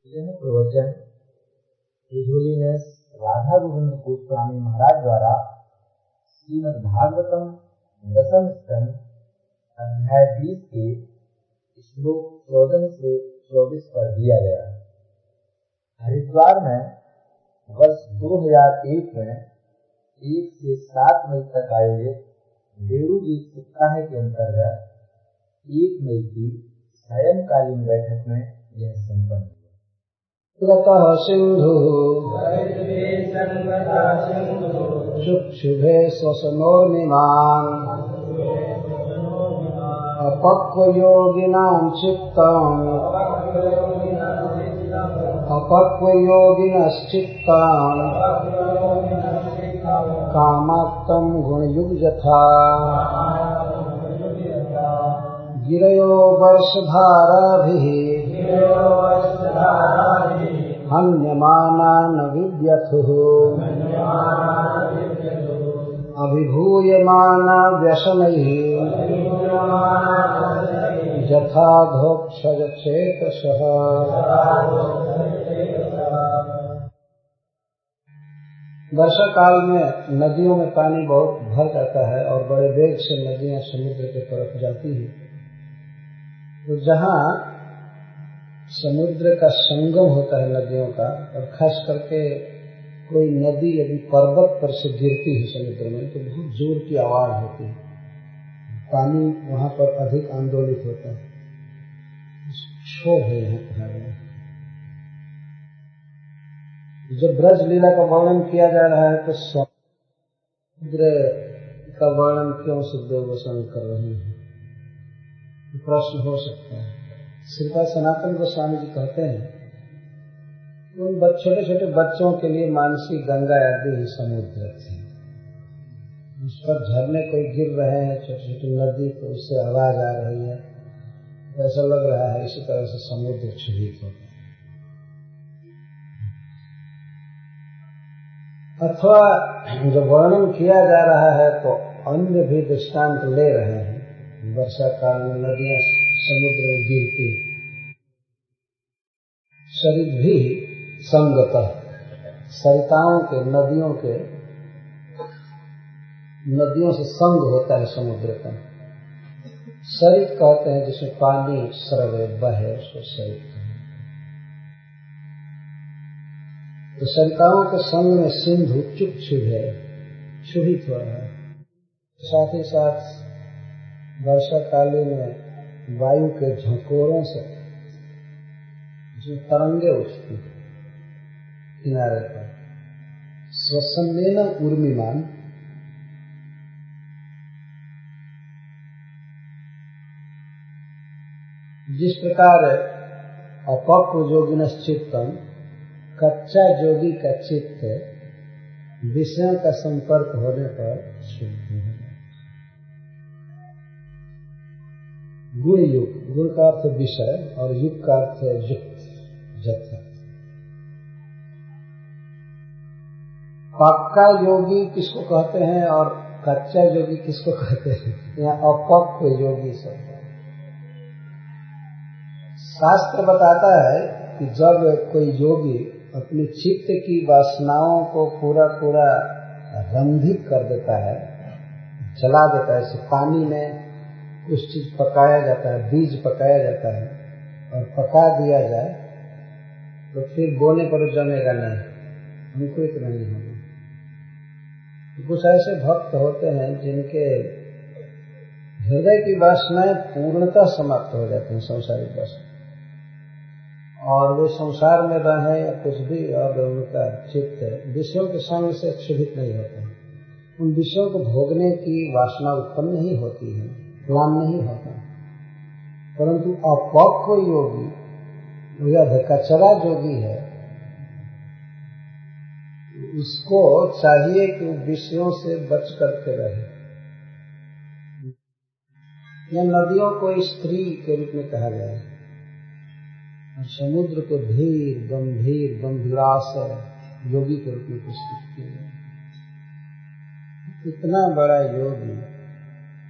यह प्रवचन his holiness Radha Govind Goswami Maharaj द्वारा श्रीमद् भागवतम दशम स्कंद अध्याय 20 के श्लोक 14 से 24 पर दिया गया। हरिद्वार में वर्ष 2001 में 1 से 7 मई तक आयोजित बेड़ू गीत सप्ताह के अंतर्गत 1 मई की सायंकालीन बैठक में यह संपन्न हुआ। सिंधु शुभे स्वसनोर्निमान् अपक्वयोगिनां चित्तान् कामाक्तं गुणयुग्यथा गिरयो वर्षधाराभिः हन्यमाना न विव्यथुः अभिभूयमाना व्यसनैः यथा धोक्षज चेतसः। वर्षा काल में नदियों में पानी बहुत भर जाता है और बड़े वेग से नदियां समुद्र की तरफ जाती हैं। तो जहाँ समुद्र का संगम होता है नदियों का, और खास करके कोई नदी यदि पर्वत पर से गिरती है समुद्र में तो बहुत जोर की आवाज होती है, पानी वहां पर अधिक आंदोलित होता है, क्षोभ है यहाँ कहा गया। जब ब्रज लीला का वर्णन किया जा रहा है तो समुद्र का वर्णन क्यों सुखदेव गोस्वामी कर रहे हैं, प्रश्न हो सकता है। श्रीपाद सनातन गोस्वामी जी कहते हैं उन छोटे छोटे बच्चों के लिए मानसी गंगा आदि ही समुद्र थे। उस पर झरने कोई गिर रहे हैं, छोटी छोटी नदी, तो उससे आवाज आ रही है, ऐसा लग रहा है इसी तरह से समुद्र क्षुभित होता है। अथवा जो वर्णन किया जा रहा है तो अन्य भी दृष्टांत ले रहे हैं। वर्षा काल में नदियां समुद्र में गिरती, शरीर भी संगतः सरिताओं के नदियों से संग होता है समुद्र का। सरित कहते हैं जिसमें पानी स्रवे बहे, उसको सरित कहते हैं। तो सरिताओं के संग में सिंधु चुप है, क्षुभित हो रहा है। साथ ही साथ वर्षा कालीन में वायु के झोंकोरों से जो तरंगे उठती किनारे पर, स्वसन्नेन उर्मिमान, जिस प्रकार अपक्व योगिनश्चित्तम, कच्चा योगी का चित्त विषयों का संपर्क होने पर शुद्ध है। गुण युग, गुण का अर्थ विषय और युग का अर्थ युक्त, जथा। पक्का योगी किसको कहते हैं और कच्चा योगी किसको कहते हैं? यहाँ अपक्व योगी शब्द। शास्त्र बताता है कि जब कोई योगी अपनी चित्त की वासनाओं को पूरा रंधित कर देता है, जला देता है, जैसे पानी में कुछ चीज पकाया जाता है, बीज पकाया जाता है और पका दिया जाए तो फिर बोने पर जमेगा नहीं, अंकुरित नहीं होगा। कुछ ऐसे भक्त होते हैं जिनके हृदय की वासनाएं पूर्णतः समाप्त हो जाती हैं, संसारिक वासना, और वे संसार में रहे या कुछ भी, अब उनका चित्त विषयों के संग से क्षुभित नहीं होता है। उन विषयों को भोगने की वासना उत्पन्न नहीं होती है, प्लान नहीं होता। परंतु अपक्व योगी या कचरा योगी है, उसको चाहिए कि विषयों से बच करके रहे। यह नदियों को स्त्री के रूप में कहा गया है और समुद्र को धीर गंभीर गंभीराशय योगी के रूप में प्रस्तुत किया गया। इतना बड़ा योगी,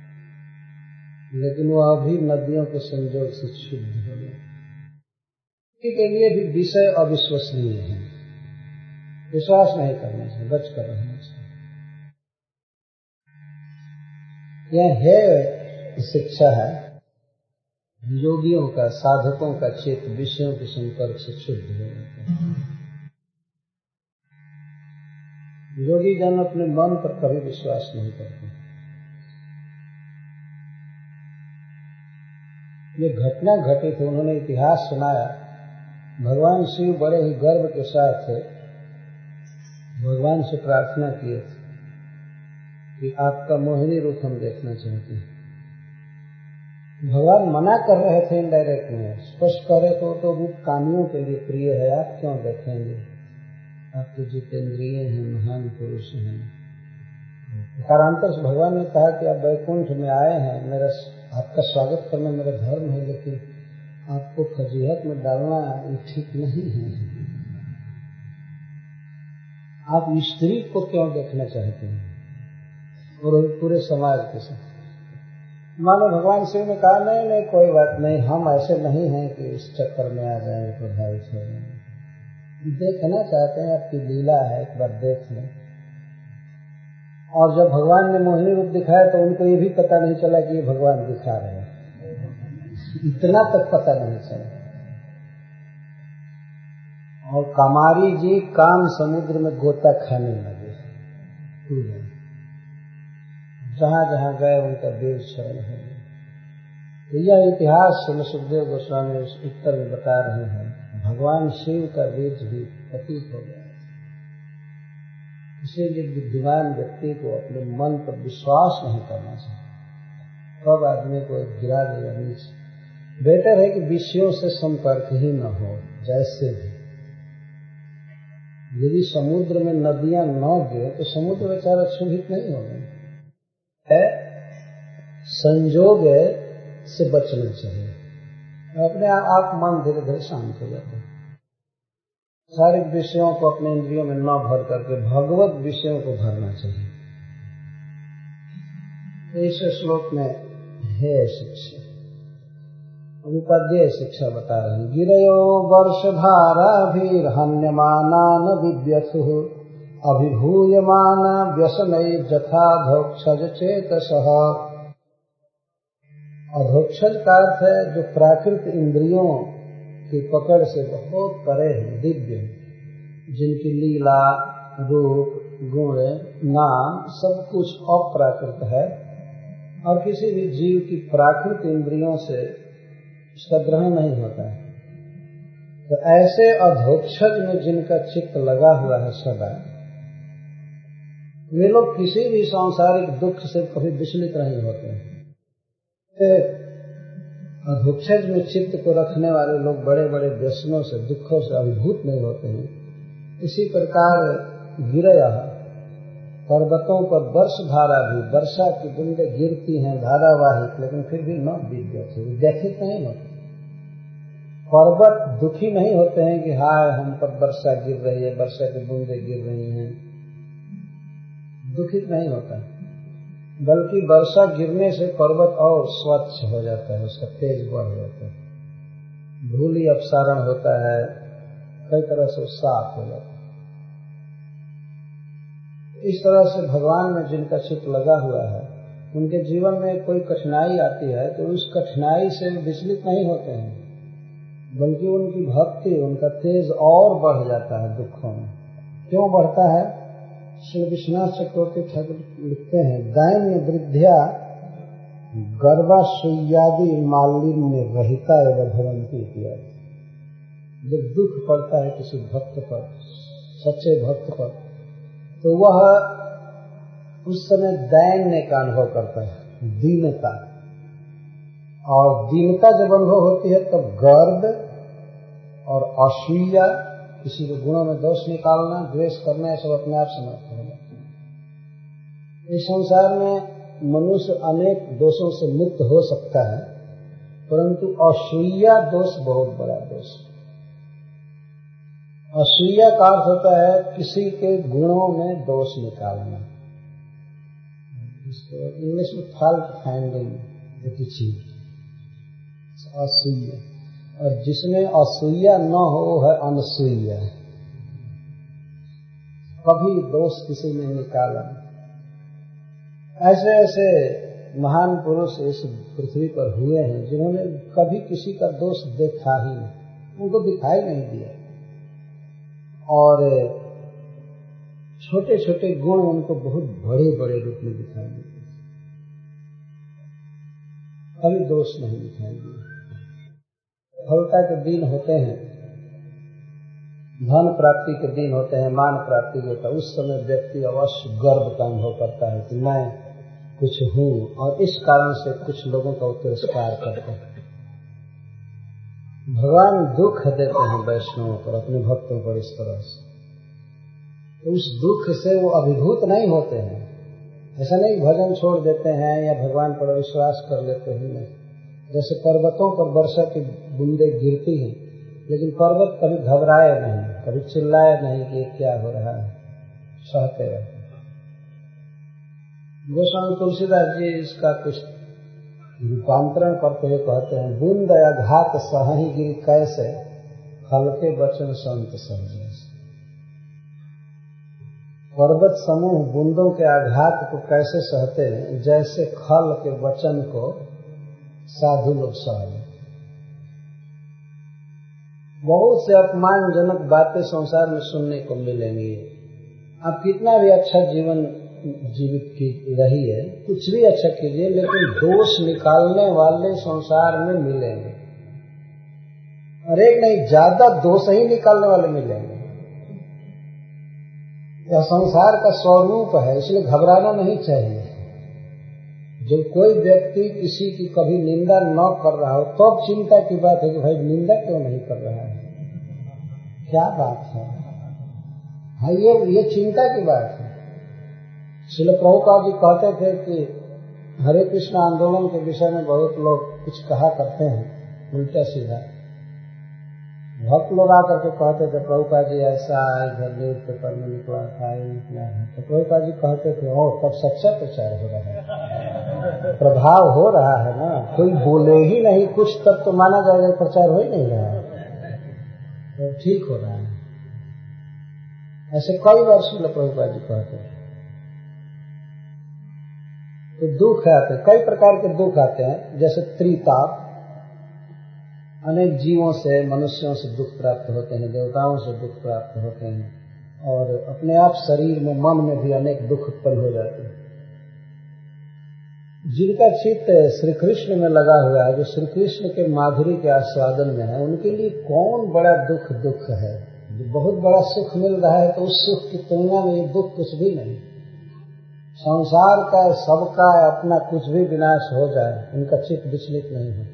लेकिन वह अभी नदियों के संयोग से शुद्ध हो गया। के लिए भी विषय अविश्वसनीय है, विश्वास नहीं करना चाहिए, बच कर रहना चाहिए। यह है शिक्षा है योगियों का, साधकों का चित्त विषयों के संपर्क से शुद्ध हो जाता है। योगी जन अपने मन पर कभी विश्वास नहीं करते। ये घटना घटी थी, उन्होंने इतिहास सुनाया। भगवान शिव बड़े ही गर्व के साथ भगवान से प्रार्थना किए थे कि आपका मोहिनी रूप हम देखना चाहते हैं। भगवान मना कर रहे थे इनडायरेक्ट में, स्पष्ट करे तो रूप कामियों के लिए प्रिय है, आप क्यों देखेंगे, आप तो जितेंद्रिय हैं, महान पुरुष हैं। कारांतर से भगवान ने कहा कि आप वैकुंठ में आए हैं, मेरा आपका स्वागत करना मेरा धर्म है, लेकिन आपको फजीहत में डालना ठीक नहीं है। आप स्त्री को क्यों देखना चाहते हैं और पूरे समाज के साथ। मानो भगवान शिव ने कहा नहीं कोई बात नहीं, हम ऐसे नहीं हैं कि इस चक्कर में आ जाएंगे, प्रभावित हो जाएंगे, देखना चाहते हैं, आपकी लीला है, एक बार देख लें। और जब भगवान ने मोहिनी रूप दिखाया तो उनको ये भी पता नहीं चला कि ये भगवान दिखा रहे हैं, इतना तक पता नहीं चला। और कामारी जी काम समुद्र में गोता खाने लगे, जहां जहां गए उनका देव शरण हो गया। तो यह इतिहास सुखदेव गोस्वामी उत्तर में बता रहे हैं, भगवान शिव का बीज भी पतित हो गया। इसीलिए बुद्धिमान व्यक्ति को अपने मन पर विश्वास नहीं करना चाहिए, कब आदमी को गिरा देगा नीचे। बेटर है कि विषयों से संपर्क ही न हो। जैसे भी यदि समुद्र में नदियां न गिरे तो समुद्र बेचारा क्षुभित नहीं होगा। संजोग से बचना चाहिए, अपने आप मन धीरे धीरे शांत हो जाता है। सारे विषयों को अपने इंद्रियों में न भर करके भगवत विषयों को भरना चाहिए। इस श्लोक में है शिक्षा, उपाध्याय शिक्षा बता रहे हैं। गिरयो वर्षधारा भी हन्यमाना न विव्यथुः अभिभूयमान व्यसनैः जथाधोक्षज चेतसः। अधोक्षज का अर्थ है जो प्राकृत इंद्रियों की पकड़ से बहुत परे है, दिव्य, जिनकी लीला, रूप, गुण, नाम सब कुछ अप्राकृत है और किसी भी जीव की प्राकृत इंद्रियों से उसका ग्रहण नहीं होता है। तो ऐसे अधोक्षज में जिनका चित्त लगा हुआ है सदा, वे लोग किसी भी सांसारिक दुख से कभी विचलित नहीं होते हैं। अधोक्षज में चित्त को रखने वाले लोग बड़े बड़े व्यसनों से, दुखों से अभिभूत नहीं होते हैं। इसी प्रकार गिरया, पर्वतों पर वर्षधारा भी, वर्षा की बूंदें गिरती हैं धारावाहिक, लेकिन फिर भी न विद्युत है, व्यथित नहीं होते। पर्वत दुखी नहीं होते हैं कि हाय हम पर वर्षा गिर रही है, वर्षा की बूंदें गिर रही हैं, दुखित नहीं होता, बल्कि वर्षा गिरने से पर्वत और स्वच्छ हो जाता है, उसका तेज बढ़ जाता है, धूलि अपसारण होता है, कई तरह से साफ हो जाता है। इस तरह से भगवान में जिनका चित्त लगा हुआ है, उनके जीवन में कोई कठिनाई आती है तो उस कठिनाई से विचलित नहीं होते हैं, बल्कि उनकी भक्ति, उनका तेज और बढ़ जाता है दुखों में। क्यों बढ़ता है? श्री विश्वनाथ चक्रवर्ती ठाकुर लिखते हैं, दैन्य वृद्ध्या गर्भाशय्यादि मालिन्य रहिता एवं भवन्ति इत्यादि। जब दुख पड़ता है किसी भक्त पर, सच्चे भक्त पर, तो वह उस समय दैन्य का अनुभव करता है, दीनता। और दीनता जब अनुभव होती है तब गर्व और असूया, किसी के गुणों में दोष निकालना, द्वेष करना, ये सब अपने आप समाप्त हो जाता है। इस संसार में मनुष्य अनेक दोषों से मुक्त हो सकता है, परंतु असूया दोष बहुत बड़ा दोष है। असूया का अर्थ होता है किसी के गुणों में दोष निकालना, इसको इंग्लिश में फॉल्ट फाइंडिंग, असूया। और जिसमें असूया न हो है अनसूया। कभी दोष किसी ने निकाला। ऐसे ऐसे महान पुरुष इस पृथ्वी पर हुए हैं जिन्होंने कभी किसी का दोष देखा ही नहीं, उनको दिखाई नहीं दिया, और छोटे छोटे गुण उनको बहुत बड़े बड़े रूप में दिखाई देते, कभी दोष नहीं दिखाई दिया। सफलता के दिन होते हैं, धन प्राप्ति के दिन होते हैं, मान प्राप्ति होता है, उस समय व्यक्ति अवश्य गर्व का अनुभव करता है कि मैं कुछ हूँ, और इस कारण से कुछ लोगों का तिरस्कार करते हैं। भगवान दुख देते हैं वैष्णवों पर, अपने भक्तों पर इस तरह से, तो उस दुख से वो अभिभूत नहीं होते हैं। ऐसा नहीं भजन छोड़ देते हैं या भगवान पर विश्वास कर लेते हैं, नहीं। जैसे पर्वतों पर वर्षा की बूंदें गिरती हैं, लेकिन पर्वत कभी घबराए नहीं, कभी चिल्लाए नहीं कि क्या हो रहा है, सहते रहते। गोस्वामी तुलसीदास जी इसका कुछ रूपांतरण करते हुए कहते हैं, बूंद आघात सही गिर कैसे, हल्के वचन संत समझे। पर्वत समूह बूंदों के आघात को कैसे सहते हैं, जैसे खल के वचन को साधु लोग सह लें। बहुत से अपमानजनक बातें संसार में सुनने को मिलेंगी। आप कितना भी अच्छा जीवन जीवित रहिए, कुछ भी अच्छा कीजिए, लेकिन दोष निकालने वाले संसार में मिलेंगे, और एक नहीं ज्यादा दोष ही निकालने वाले मिलेंगे। यह संसार का स्वरूप है, इसलिए घबराना नहीं चाहिए। जब कोई व्यक्ति किसी की कभी निंदा न कर रहा हो, तब तो चिंता की बात है कि भाई निंदा क्यों नहीं कर रहा है, क्या बात है। हाँ, ये चिंता की बात है। श्रील प्रभुपाद जी कहते थे कि हरे कृष्ण आंदोलन के विषय में बहुत लोग कुछ कहा करते हैं उल्टा सीधा। भक्त लोग आकर के कहते थे, प्रभुपाद जी ऐसा इधर न्यूज पेपर में निकला था, निकला है, तो प्रभुपाद जी कहते थे, ओ तब सच्चा प्रचार हो रहा है, प्रभाव हो रहा है ना, कोई बोले ही नहीं कुछ तब तो माना जाएगा प्रचार हो ही नहीं रहा है, तो ठीक हो रहा है। ऐसे कई बार श्रील प्रभुपाद जी कहते हैं। तो दुख आते हैं, कई प्रकार के दुख आते हैं, जैसे त्रिताप, अनेक जीवों से, मनुष्यों से दुख प्राप्त होते हैं, देवताओं से दुख प्राप्त होते हैं, और अपने आप शरीर में, मन में भी अनेक दुख उत्पन्न हो जाते हैं। जिनका चित्त श्री कृष्ण में लगा हुआ है, जो श्री कृष्ण के माधुरी के आस्वादन में है, उनके लिए कौन बड़ा दुख है। जो बहुत बड़ा सुख मिल रहा है, तो उस सुख की तुलना में ये दुख कुछ भी नहीं। संसार का, सबका अपना कुछ भी विनाश हो जाए, उनका चित्त विचलित नहीं होता।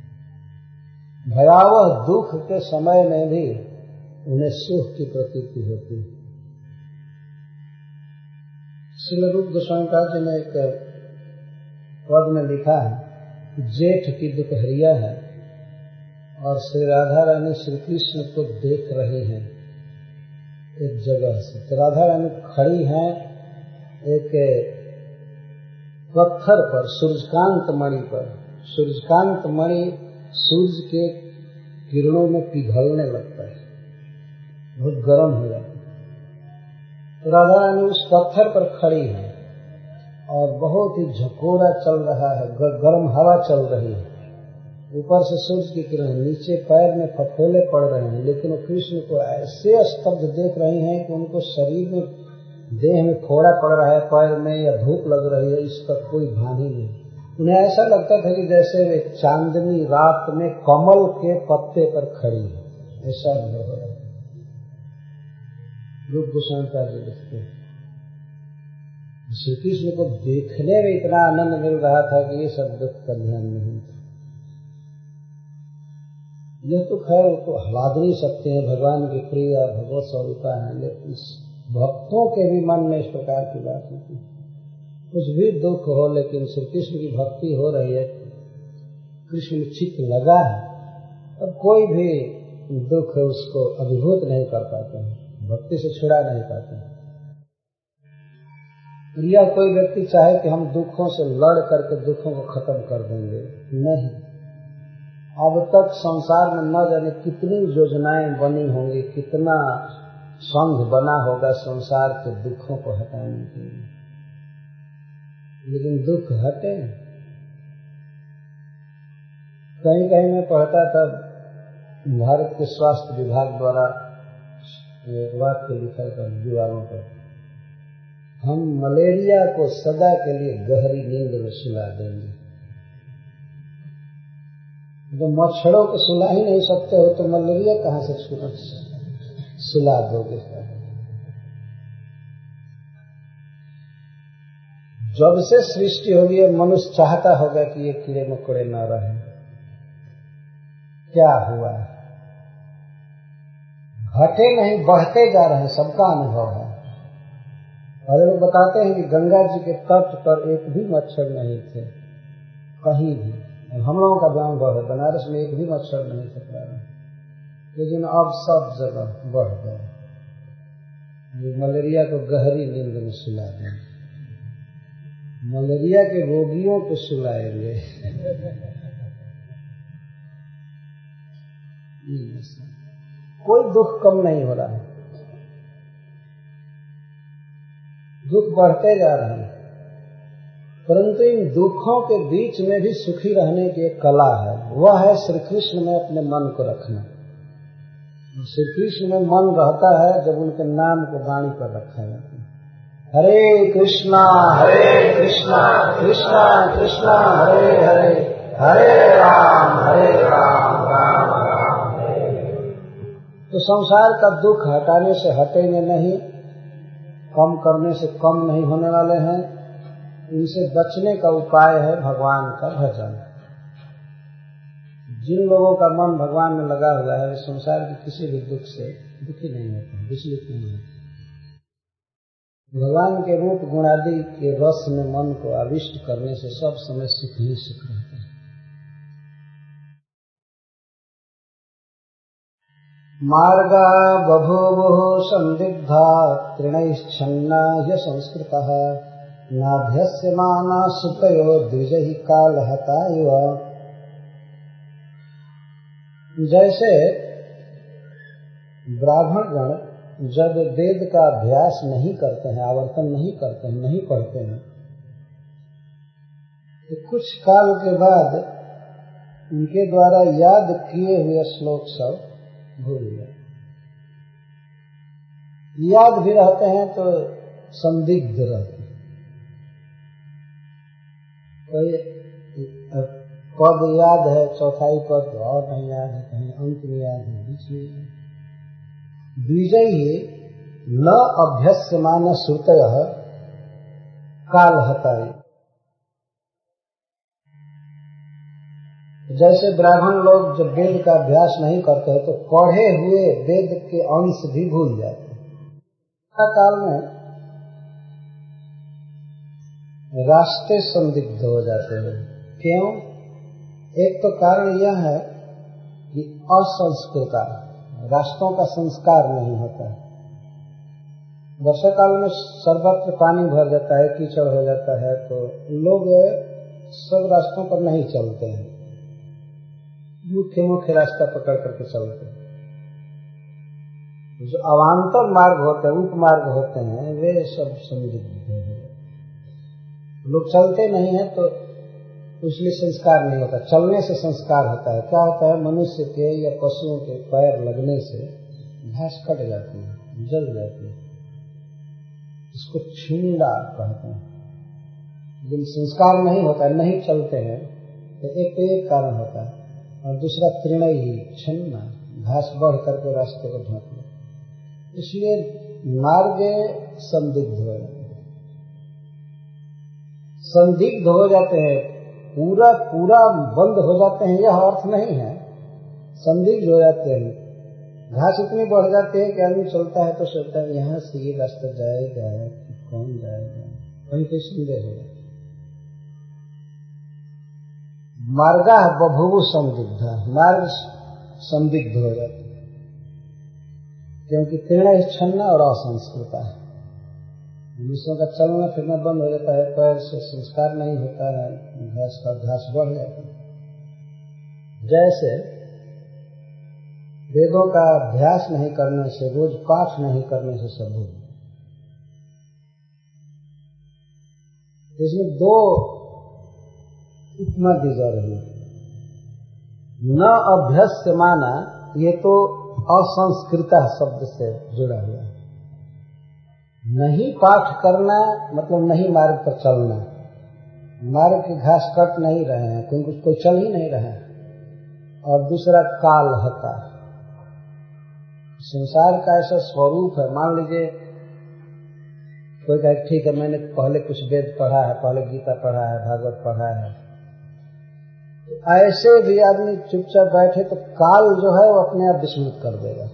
भयावह दुख के समय में भी उन्हें सुख की प्रतीति होती है। श्रील रूप गोस्वामी जी ने एक पद में लिखा है, जेठ की दोपहरिया है और श्री राधा रानी श्री कृष्ण को देख रही हैं एक जगह से। तो राधा रानी खड़ी हैं एक पत्थर पर, सूर्यकांत मणि पर। सूर्यकांत मणि सूर्य के किरणों में पिघलने लगता है, बहुत गर्म हो जाता है। तो राधा रानी उस पत्थर पर खड़ी है और बहुत ही झकोरा चल रहा है, गर्म हवा चल रही है, ऊपर से सूर्य की किरण, नीचे पैर में फफोले पड़ रहे हैं, लेकिन वो कृष्ण को ऐसे स्तब्ध देख रही हैं कि उनको शरीर में, देह में फोड़ा पड़ रहा है, पैर में या धूप लग रही है, इसका कोई भान ही नहीं। उन्हें ऐसा लगता था कि जैसे वे चांदनी रात में कमल के पत्ते पर खड़ी है, ऐसा अनुभव हो रहा है। रूप गोस्वामी जी लिखते हैं, श्री कृष्ण को देखने में इतना आनंद मिल रहा था कि ये सब दुख का ध्यान नहीं था। यह तो खैर तो हला नहीं सकते हैं, भगवान की प्रिय भगवत स्वरूपा है, लेकिन भक्तों के भी मन में इस प्रकार की बात होती है। कुछ भी दुख हो, लेकिन श्री कृष्ण की भक्ति हो रही है, कृष्ण में चित्त लगा है, अब कोई भी दुख है उसको अभिभूत नहीं कर पाते हैं, भक्ति से छुड़ा नहीं पाते हैं। या कोई व्यक्ति चाहे कि हम दुखों से लड़ करके दुखों को खत्म कर देंगे, नहीं। अब तक संसार में न जाने कितनी योजनाएं बनी होंगी, कितना संघ बना होगा संसार के दुखों को हटाने के लिए, लेकिन दुख हटे। कहीं कहीं मैं पढ़ता था, भारत के स्वास्थ्य विभाग द्वारा वाक्य लिखा था दीवारों पर, हम मलेरिया को सदा के लिए गहरी नींद में सुला देंगे। तो मच्छरों को सुला ही नहीं सकते हो तो मलेरिया कहाँ से सुला दोगे? जब से सृष्टि होगी मनुष्य चाहता होगा कि ये कीड़े मकोड़े न रहे। क्या हुआ? घटे नहीं, बढ़ते जा रहे हैं, सबका अनुभव है। और लोग बताते हैं कि गंगा जी के तट पर एक भी मच्छर नहीं थे कहीं भी। हम लोगों का गांव है बनारस में, एक भी मच्छर नहीं था, लेकिन अब सब जगह बढ़ गए। मलेरिया को गहरी नींद में सुला दें, मलेरिया के रोगियों को सुलाएंगे। कोई दुख कम नहीं हो रहा है, दुख बढ़ते जा रहे हैं, परंतु इन दुखों के बीच में भी सुखी रहने की एक कला है, वह है श्री कृष्ण में अपने मन को रखना। श्री कृष्ण में मन रहता है जब उनके नाम को वाणी पर रखा जाता है। हरे कृष्णा कृष्णा कृष्णा हरे हरे, हरे राम राम राम हरे। तो संसार का दुख हटाने से हटेंगे नहीं, कम करने से कम नहीं होने वाले हैं। इनसे बचने का उपाय है भगवान का भजन। जिन लोगों का मन भगवान में लगा हुआ है वे संसार के किसी भी दुख से दुखी नहीं होते, विचलित नहीं होते। भगवान के रूप गुणादि के रस में मन को आविष्ट करने से सब समय सुख ही सुख रहता है। मार्गा बभूवुः संदिग्धा तृणैश्छन्ना ह्यसंस्कृतः नाभ्यस्यमाना सुतयो द्विजहि कालहता इव। जैसे ब्राह्मण गण जब वेद का अभ्यास नहीं करते हैं, आवर्तन नहीं करते हैं, नहीं पढ़ते हैं, तो कुछ काल के बाद उनके द्वारा याद किए हुए श्लोक सब भूल गए। याद भी रहते हैं तो संदिग्ध रहते हैं। कोई पद याद है, चौथाई पद और नहीं याद है, कहीं अंत में याद है, बीच में याद है। द्विजैहि न अभ्यस्यमान श्रुतयः कालहताय। जैसे ब्राह्मण लोग जब वेद का अभ्यास नहीं करते हैं तो पढ़े हुए वेद के अंश भी भूल जाते हैं। काल में रास्ते संदिग्ध हो जाते हैं। क्यों? एक तो कारण यह है कि असंस्कृत रास्तों का संस्कार नहीं होता है। वर्षा काल में सर्वत्र पानी भर जाता है, कीचड़ हो जाता है, तो लोग सब रास्तों पर नहीं चलते हैं, मुख्य मुख्य रास्ता पकड़ करके चलते हैं। जो अवान्तर मार्ग होते हैं, उपमार्ग होते हैं, वे सब संदिग्ध हैं। लोग चलते नहीं है तो इसलिए संस्कार नहीं होता। चलने से संस्कार होता है। क्या होता है? मनुष्य के या पशुओं के पैर लगने से घास कट जाती है, जल जाती है, इसको छींड़ा कहते हैं। लेकिन संस्कार नहीं होता है, नहीं चलते हैं, तो एक कारण होता है। और दूसरा तृणय ही छन्ना, घास बढ़ करके रास्ते को ढक ले, इसलिए मार्ग संदिग्ध हो जाते हैं। संदिग्ध हो जाते हैं, पूरा बंद हो जाते हैं, यह अर्थ नहीं है। संदिग्ध हो जाते हैं, घास इतनी बढ़ जाती है कि आदमी चलता है तो सोचता है यहाँ से ये रास्ता जाएगा कि कौन जाएगा, कहीं कोई संदेह होगा। मार्गा बभूव संदिग्ध, मार्ग संदिग्ध हो जाते हैं क्योंकि तृण छन्ना और असंस्कृत है। मनुष्यों का चलना फिरना बंद हो जाता है, पैर से संस्कार नहीं होता है, घास बढ़ जाता है। जैसे वेदों का अभ्यास नहीं करने से, रोज पाठ नहीं करने से सब भूल। इसमें दो उपमा दी जा रही है। न अभ्यस्य माना, ये तो असंस्कृत शब्द से जुड़ा हुआ है। नहीं पाठ करना मतलब नहीं मार्ग पर चलना, मार्ग के घास कट नहीं रहे हैं, कोई चल ही नहीं रहे हैं। और दूसरा काल हता, संसार का ऐसा स्वरूप है। मान लीजिए कोई कहे ठीक है मैंने पहले कुछ वेद पढ़ा है, पहले गीता पढ़ा है, भागवत पढ़ा है, तो ऐसे भी आदमी चुपचाप बैठे तो काल जो है वो अपने आप विस्मृत कर देगा,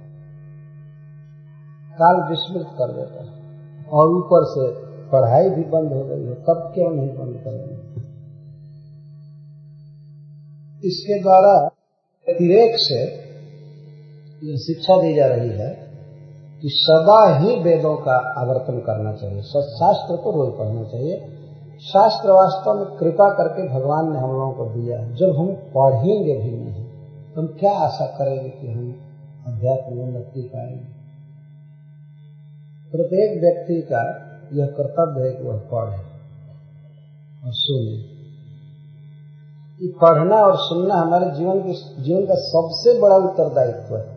काल विस्मृत कर देगा। और ऊपर से पढ़ाई भी बंद हो गई हो, तब क्यों नहीं बंद करेंगे। इसके द्वारा अतिरेक से यह शिक्षा दी जा रही है कि सदा ही वेदों का आवर्तन करना चाहिए, शास्त्र को रोज पढ़ना चाहिए। शास्त्र वास्तव में कृपा करके भगवान ने हम लोगों को दिया है। जब हम पढ़ेंगे भी नहीं तो हम क्या आशा करेंगे कि हम अध्यात्म में उन्नति पाएंगे। प्रत्येक व्यक्ति का यह कर्तव्य है कि वह पढ़े और सुने। पढ़ना और सुनना हमारे जीवन का सबसे बड़ा उत्तरदायित्व है।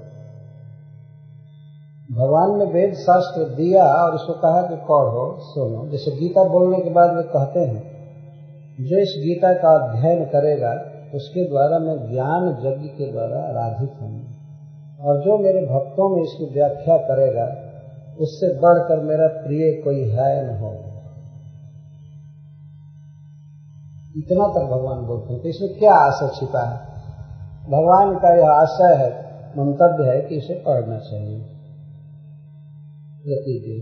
भगवान ने वेद शास्त्र दिया और उसको कहा कि पढ़ो सुनो। जैसे गीता बोलने के बाद वे कहते हैं जो इस गीता का अध्ययन करेगा उसके द्वारा मैं ज्ञान यज्ञ के द्वारा आराधित हूँ, और जो मेरे भक्तों में इसकी व्याख्या करेगा उससे बढ़कर मेरा प्रिय कोई है न हो। इतना तक भगवान बोलते हैं। तो इसमें क्या आशय छिपा है? भगवान का यह आशय है, मंतव्य है कि इसे पढ़ना चाहिए प्रतिदिन।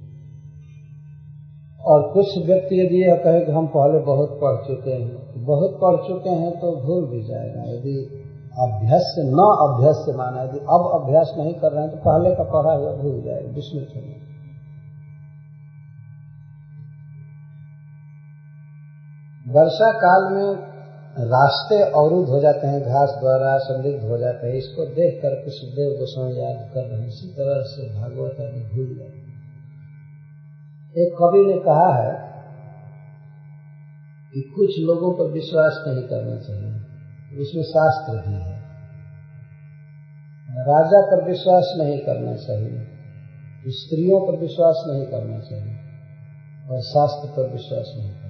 और कुछ व्यक्ति यदि यह कहे कि हम पहले बहुत पढ़ चुके हैं तो भूल भी जाएगा। यदि अभ्यास न अभ्यास माना, यदि अब अभ्यास नहीं कर रहे हैं तो पहले का पढ़ा हुआ भूल जाएगा, विस्मृत हो जाएगा। वर्षा काल में रास्ते अवरुद्ध हो जाते हैं, घास द्वारा संदिग्ध हो जाते हैं। इसको देख करके सुखदेव गोस्वामी याद कर रहे हैं। इसी तरह से भागवत आदि भूल जाते। एक कवि ने कहा है कि कुछ लोगों पर विश्वास नहीं करना चाहिए, उसमें शास्त्र भी है। राजा पर विश्वास नहीं करना चाहिए, स्त्रियों पर विश्वास नहीं करना चाहिए, और शास्त्र पर विश्वास नहीं करना चाहिए।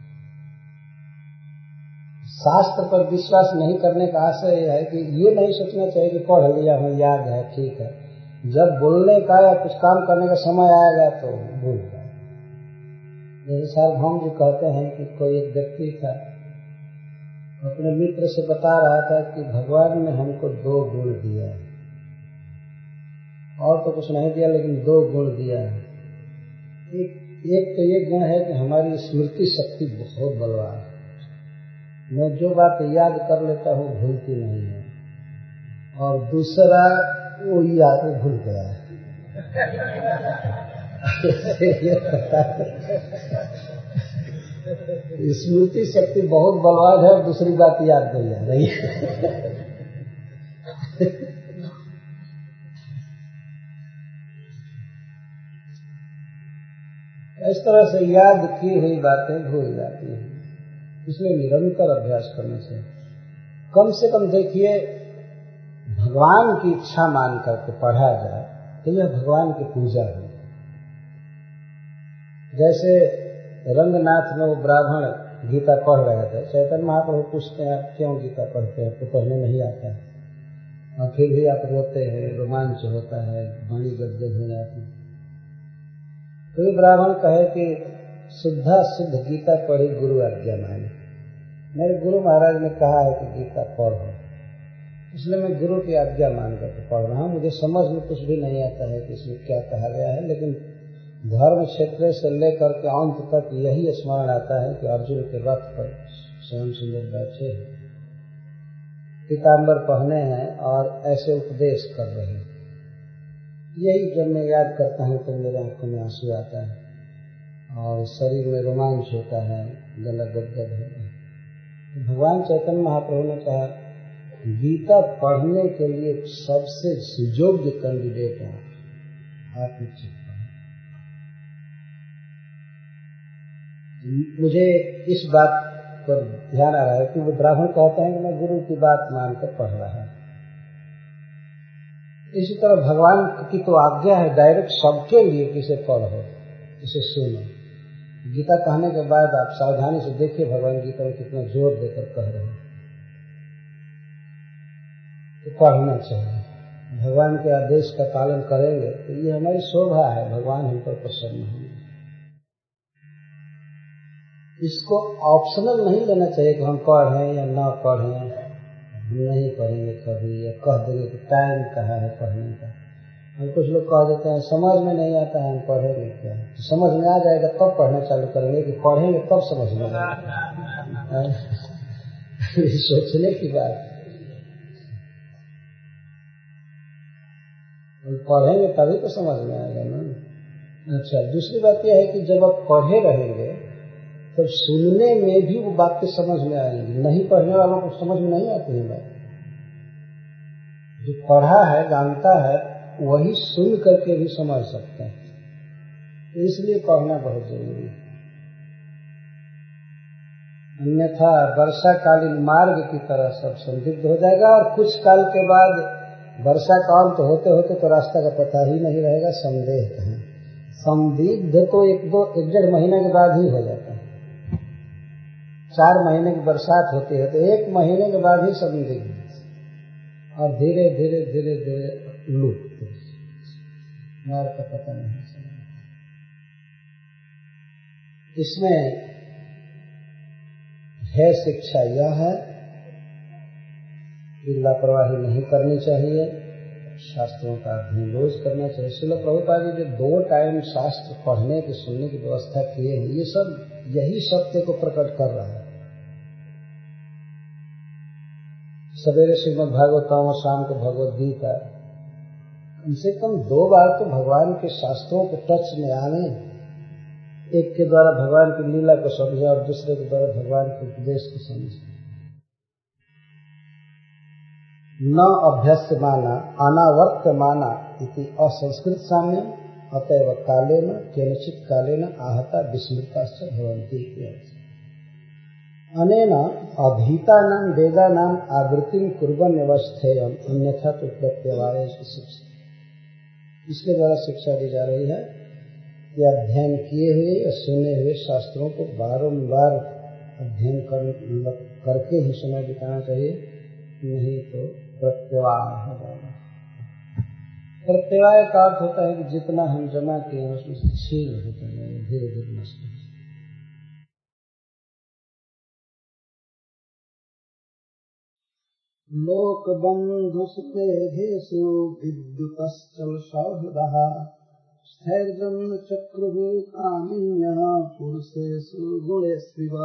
शास्त्र पर विश्वास नहीं करने का आशय यह है कि ये नहीं सोचना चाहिए कि पढ़ लिया हमें याद है, ठीक है, जब बोलने का या कुछ काम करने का समय आएगा तो भूल जाए। जैसे सार्वभौम जी कहते हैं कि कोई एक व्यक्ति था, अपने मित्र से बता रहा था कि भगवान ने हमको 2 गुण दिया है, और तो कुछ नहीं दिया लेकिन 2 गुण दिया है। एक तो ये गुण है कि हमारी स्मृति शक्ति बहुत बलवान है, मैं जो बात याद कर लेता हूँ भूलती नहीं है, और दूसरा वो याद भूल गया है। स्मृति शक्ति बहुत बलवान है और दूसरी बात याद नहीं आ रही है। इस तरह से याद की हुई बातें भूल जाती हैं। इसलिए निरंतर अभ्यास करने से कम देखिए भगवान की इच्छा मान करके पढ़ा जाए तो यह भगवान की पूजा है। जैसे रंगनाथ में वो ब्राह्मण गीता पढ़ रहे थे, चैतन्य महाप्रभु पूछते हैं आप क्यों गीता पढ़ते हैं, आपको पढ़ने नहीं आता है, और फिर भी आप रोते हैं, रोमांच होता है, वाणी गदगद हो जाती है। कोई ब्राह्मण कहे कि शुद्धा शुद्ध गीता पढ़ी गुरु आज्ञा मानी, मेरे गुरु महाराज ने कहा है कि गीता पढ़ो, इसलिए मैं गुरु की आज्ञा मान करके पढ़ रहा हूँ। मुझे समझ में कुछ भी नहीं आता है कि इसमें क्या कहा गया है, लेकिन धर्म क्षेत्र से लेकर के अंत तक यही स्मरण आता है कि अर्जुन के रथ पर श्याम सुंदर बैठे हैं, पीताम्बर पहने हैं और ऐसे उपदेश कर रहे हैं। यही जब मैं याद करता हूँ तो मेरे आंखों में आंसू आता है और शरीर में रोमांच होता है, गला गदगद होता है। भगवान चैतन्य महाप्रभु ने कहा गीता पढ़ने के लिए सबसे सुयोग्य कैंडिडेट है आत्मचिंतन। मुझे इस बात पर ध्यान आ रहा है कि वो ब्राह्मण कहते हैं कि मैं गुरु की बात मानकर पढ़ रहा है। इसी तरह भगवान की तो आज्ञा है डायरेक्ट सबके लिए कि इसे पढ़ो, इसे सुनो। गीता कहने के बाद आप सावधानी से देखिए भगवान गीता में कितना जोर देकर कह रहे हैं तो पढ़ना चाहिए। भगवान के आदेश का पालन करेंगे तो ये हमारी शोभा है, भगवान हम पर प्रसन्न होंगे। इसको ऑप्शनल नहीं लेना चाहिए कि हम पढ़ें या ना पढ़ें, हम नहीं पढ़ेंगे कभी, या कह देंगे कि टाइम कहाँ है पढ़ने का। हम कुछ लोग कह देते हैं समझ में नहीं आता है, हम पढ़ेंगे क्या? तो समझ में आ जाएगा तब पढ़ना चालू करेंगे कि पढ़ेंगे तब समझ में आएगा? सोचने की बात। पढ़ेंगे तभी तो समझ में आएगा ना। अच्छा, दूसरी बात यह है कि जब आप पढ़े रहेंगे तब सुनने में भी वो बातें समझ में आएंगी। नहीं पढ़ने वालों को समझ में नहीं आती है बात। जो पढ़ा है जानता है वही सुन करके भी समझ सकते हैं, इसलिए पढ़ना बहुत जरूरी है। अन्यथा वर्षाकालीन मार्ग की तरह सब संदिग्ध हो जाएगा और कुछ काल के बाद वर्षा का अंत होते होते तो रास्ता का पता ही नहीं रहेगा। संदेह है, संदिग्ध तो एक डेढ़ महीने के बाद ही हो जाता है। 4 महीने की बरसात होती है तो 1 महीने के बाद ही संदिग्ध, और धीरे धीरे धीरे धीरे लुप्त, मार्ग का पता नहीं चलेगा। इसमें है शिक्षा यह है कि लापरवाही नहीं करनी चाहिए, शास्त्रों का अध्ययन रोज करना चाहिए। श्रील प्रभुपाद जी जो 2 टाइम शास्त्र पढ़ने की सुनने की व्यवस्था किए हैं, ये सब यही सत्य को प्रकट कर रहा है। सवेरे श्रीमद् भागवतम और शाम को भगवद गीता, कम से कम 2 बार तो भगवान के शास्त्रों को टच में आने, एक के द्वारा भगवान की लीला को समझे और दूसरे के द्वारा भगवान के उपदेश को समझे। न अभ्यस्यमाना अनावर्त्यमाना इति असंस्कृत साम्य अतएव कालेन केनचित् कालेन आहता विस्मृताश्च भवन्ति। अनेन अधीतानां वेदानां आवृत्तिं कुर्वन् अवस्थेयम् अन्यथा तो प्रत्यवाय शिक्षा। इसके द्वारा शिक्षा दी जा रही है कि अध्ययन किए हुए या सुने हुए शास्त्रों को बारंबार अध्ययन करके ही समय बिताना चाहिए, नहीं तो प्रत्यवाय हो जाएगा। प्रत्यवाय का अर्थ होता है कि जितना हम जमा किए हैं उसमें से छीन होता है, धीरे धीरे नष्ट हो। लोक बंधु सुखेषु विद्युतश्चल सौहृदः स्थैर्यं चक्रुः कामिन्यः पुरुषेषु गुणेष्विव।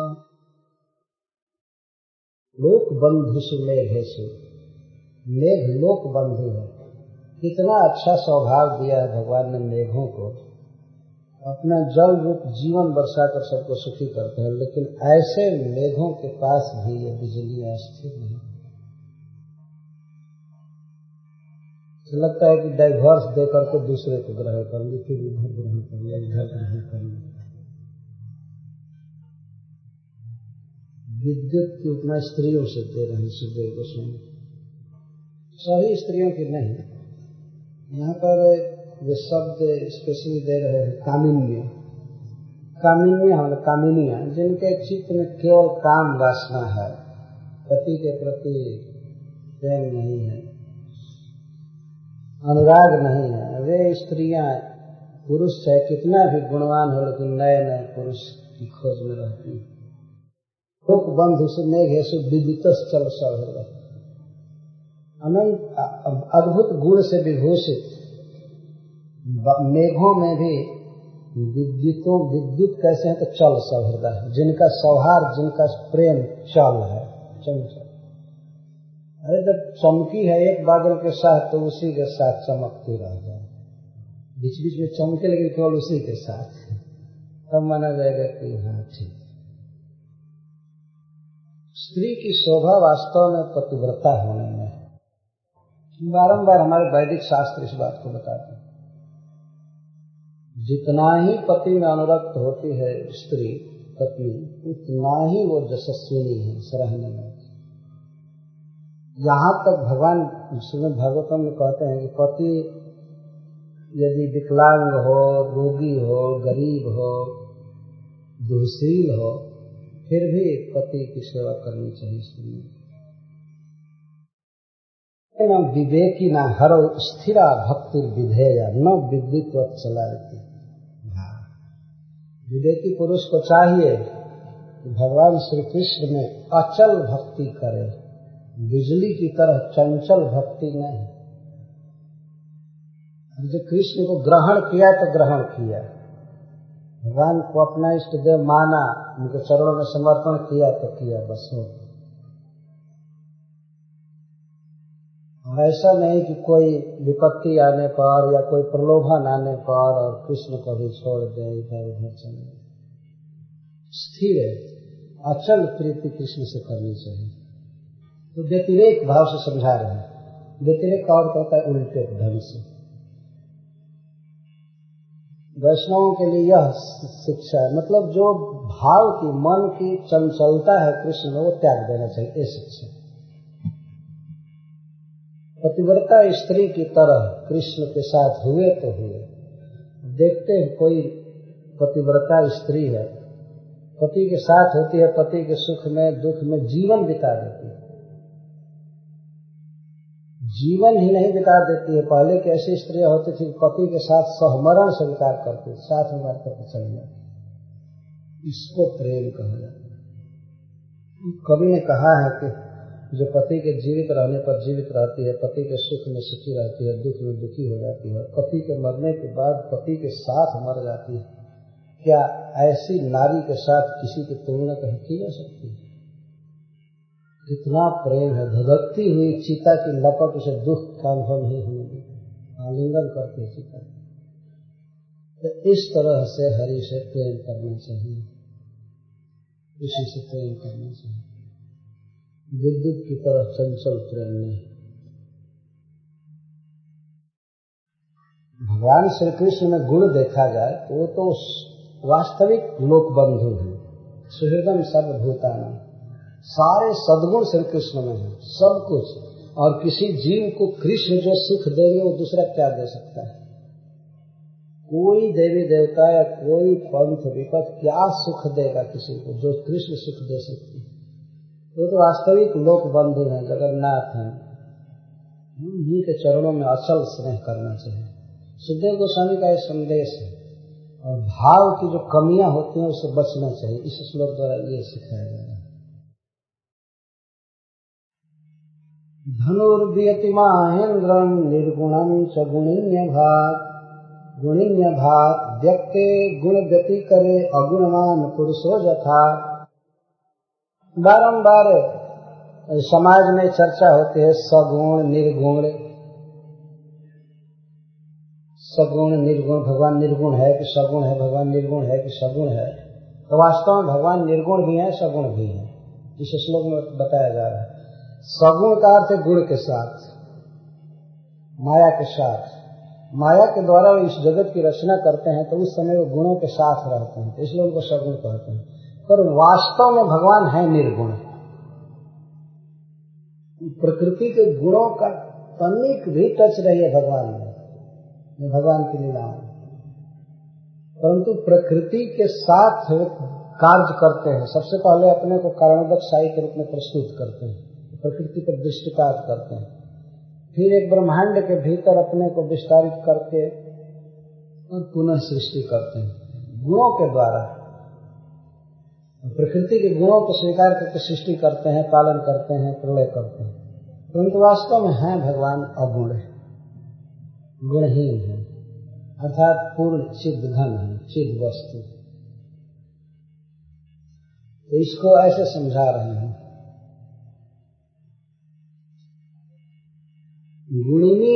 लोक बंधुषु मेघेषु, मेघ लोक बंधु है। कितना अच्छा स्वभाव दिया है भगवान ने मेघों को, अपना जल रूप जीवन बरसा कर सबको सुखी करते हैं। लेकिन ऐसे मेघों के पास भी ये बिजलियां स्थिर नहीं। तो लगता है कि डाइवर्स दे करके दूसरे को ग्रहण कर ली, फिर इधर ग्रहण कर लिया, इधर ग्रहण कर लिया। विद्युत की उतना स्त्रियों से दे रहे हैं सुखदेव गोस्वामी, सभी स्त्रियों की नहीं। यहाँ पर वे शब्द स्पेशली दे रहे हैं कामिन्य। कामिन्य है कामिनियां, जिनके चित्त में केवल काम वासना है, पति के प्रति प्रेम नहीं है, अनुराग नहीं है, वे स्त्रियां पुरुष चाहे कितना भी गुणवान हो लेकिन नए नए पुरुष की खोज में रहती हैं। लोक बंधु से मेघेषु विद्युतश्चल सौहृदः, अनंत अद्भुत गुण से विभूषित मेघों में भी विद्युत कैसे है तो चल सौहृदः है, जिनका सौहार्द, जिनका प्रेम चल है, चंचल। अरे जब चमकी है एक बादल के साथ तो उसी के साथ चमकती रह जाए, बीच बीच में चमके लेकिन केवल उसी के साथ, तब माना जाएगा कि हाँ ठीक। स्त्री की शोभा वास्तव में पतिव्रता होने में है। बारंबार हमारे वैदिक शास्त्र इस बात को बताते हैं। जितना ही पति में अनुरक्त होती है स्त्री पत्नी, उतना ही वो यशस्विनी है, सराहनीय है। यहाँ तक भगवान श्रीमद् भागवतम में कहते हैं कि पति यदि विकलांग हो, रोगी हो, गरीब हो, दुःशील हो, फिर भी पति की सेवा करनी चाहिए स्त्री। न विवेकी न हर स्थिरा भक्ति विधेया न विद्युत चलाती। विवेकी पुरुष को चाहिए कि भगवान श्री कृष्ण में अचल भक्ति करे, बिजली की तरह चंचल भक्ति नहीं। जो कृष्ण को ग्रहण किया तो ग्रहण किया, भगवान को अपना इष्ट देव माना, उनके चरणों में समर्पण किया तो किया, बस हो। ऐसा नहीं कि कोई विपत्ति आने पर या कोई प्रलोभन आने पर और कृष्ण को भी छोड़ दे, इधर उधर चले। स्थिर अचल प्रीति कृष्ण से करनी चाहिए। तो व्यतिरेक भाव से समझा रहे हैं। व्यतिरेक का अर्थ होता है उल्टे ढंग से। वैष्णवों के लिए यह शिक्षा है, मतलब जो भाव की, मन की चंचलता है कृष्ण में, वो त्याग देना चाहिए, ये शिक्षा। पतिव्रता स्त्री की तरह कृष्ण के साथ हुए तो हुए। देखते हैं कोई पतिव्रता स्त्री है, पति के साथ होती है, पति के सुख में दुख में जीवन बिता देती है। जीवन ही नहीं बिता देती है। पहले की ऐसी स्त्रियां होती थी पति के साथ सहमरण स्वीकार करती, साथ में बात करके चल जाती। इसको प्रेम कहा जाता है। कवि ने कहा है कि जो पति के जीवित रहने पर जीवित रहती है, पति के सुख में सुखी रहती है, दुख में दुखी हो जाती है, पति के मरने के बाद पति के साथ मर जाती है, क्या ऐसी नारी के साथ किसी की तुलना कहीं की जा सकती है? इतना प्रेम है, धधकती हुई चिता की लपट उसे दुख का अनुभव नहीं होने देती, आलिंगन करती है चिता। तो इस तरह से हरि से प्रेम करना चाहिए, इसी से प्रेम करना चाहिए। विद्युत की तरह चंचल प्रेम नहीं। भगवान श्री कृष्ण में गुण देखा जाए तो वो तो वास्तविक लोक बंधु हैं। सुहृदम सर्वभूतानां, सारे सद्गुण श्री कृष्ण में है, सब कुछ। और किसी जीव को कृष्ण जो सुख देंगे वो दूसरा क्या दे सकता है? कोई देवी देवता या कोई पंथ विपथ क्या सुख देगा किसी को जो कृष्ण सुख दे सकते हैं? वो तो वास्तविक लोक बंधु हैं, जगन्नाथ हैं। उन्हीं के चरणों में अचल स्नेह करना चाहिए। सुखदेव गोस्वामी का यह संदेश है। और भाव की जो कमियां होती हैं उससे बचना चाहिए। इस श्लोक द्वारा ये सिखाया जा रहा है। धनुर्वियति महेन्द्रम निर्गुणम च गुणिन्य भाग व्यक्ते गुण व्यति करे अगुणवान पुरुषो यथा। बारंबार समाज में चर्चा होती है सगुण निर्गुण, सगुण निर्गुण। भगवान निर्गुण है कि सगुण है, भगवान निर्गुण है कि सगुण है। तो वास्तव में भगवान निर्गुण भी है, सगुण भी है। इस श्लोक में बताया जा रहा है। सगुण का अर्थ है गुण के साथ, माया के साथ। माया के द्वारा वो इस जगत की रचना करते हैं तो उस समय वो गुणों के साथ रहते हैं, इसलिए उनको सगुण कहते हैं। पर वास्तव में भगवान है निर्गुण। प्रकृति के गुणों का तनिक भी टच नहीं है भगवान में, भगवान की लीला है। परंतु प्रकृति के साथ कार्य करते हैं। सबसे पहले अपने को कारणोदक के रूप में प्रस्तुत करते हैं, प्रकृति पर दृष्टिपात करते हैं। फिर एक ब्रह्मांड के भीतर अपने को विस्तारित करके और पुनः सृष्टि करते हैं गुणों के द्वारा। प्रकृति के गुणों को स्वीकार करके सृष्टि करते हैं, पालन करते हैं, प्रलय करते हैं। परंतु वास्तव में है भगवान अगुण, गुणहीन है, अर्थात पूर्ण चिद घन है, चिद वस्तु। तो इसको ऐसे समझा रहे हैं। गुणिनी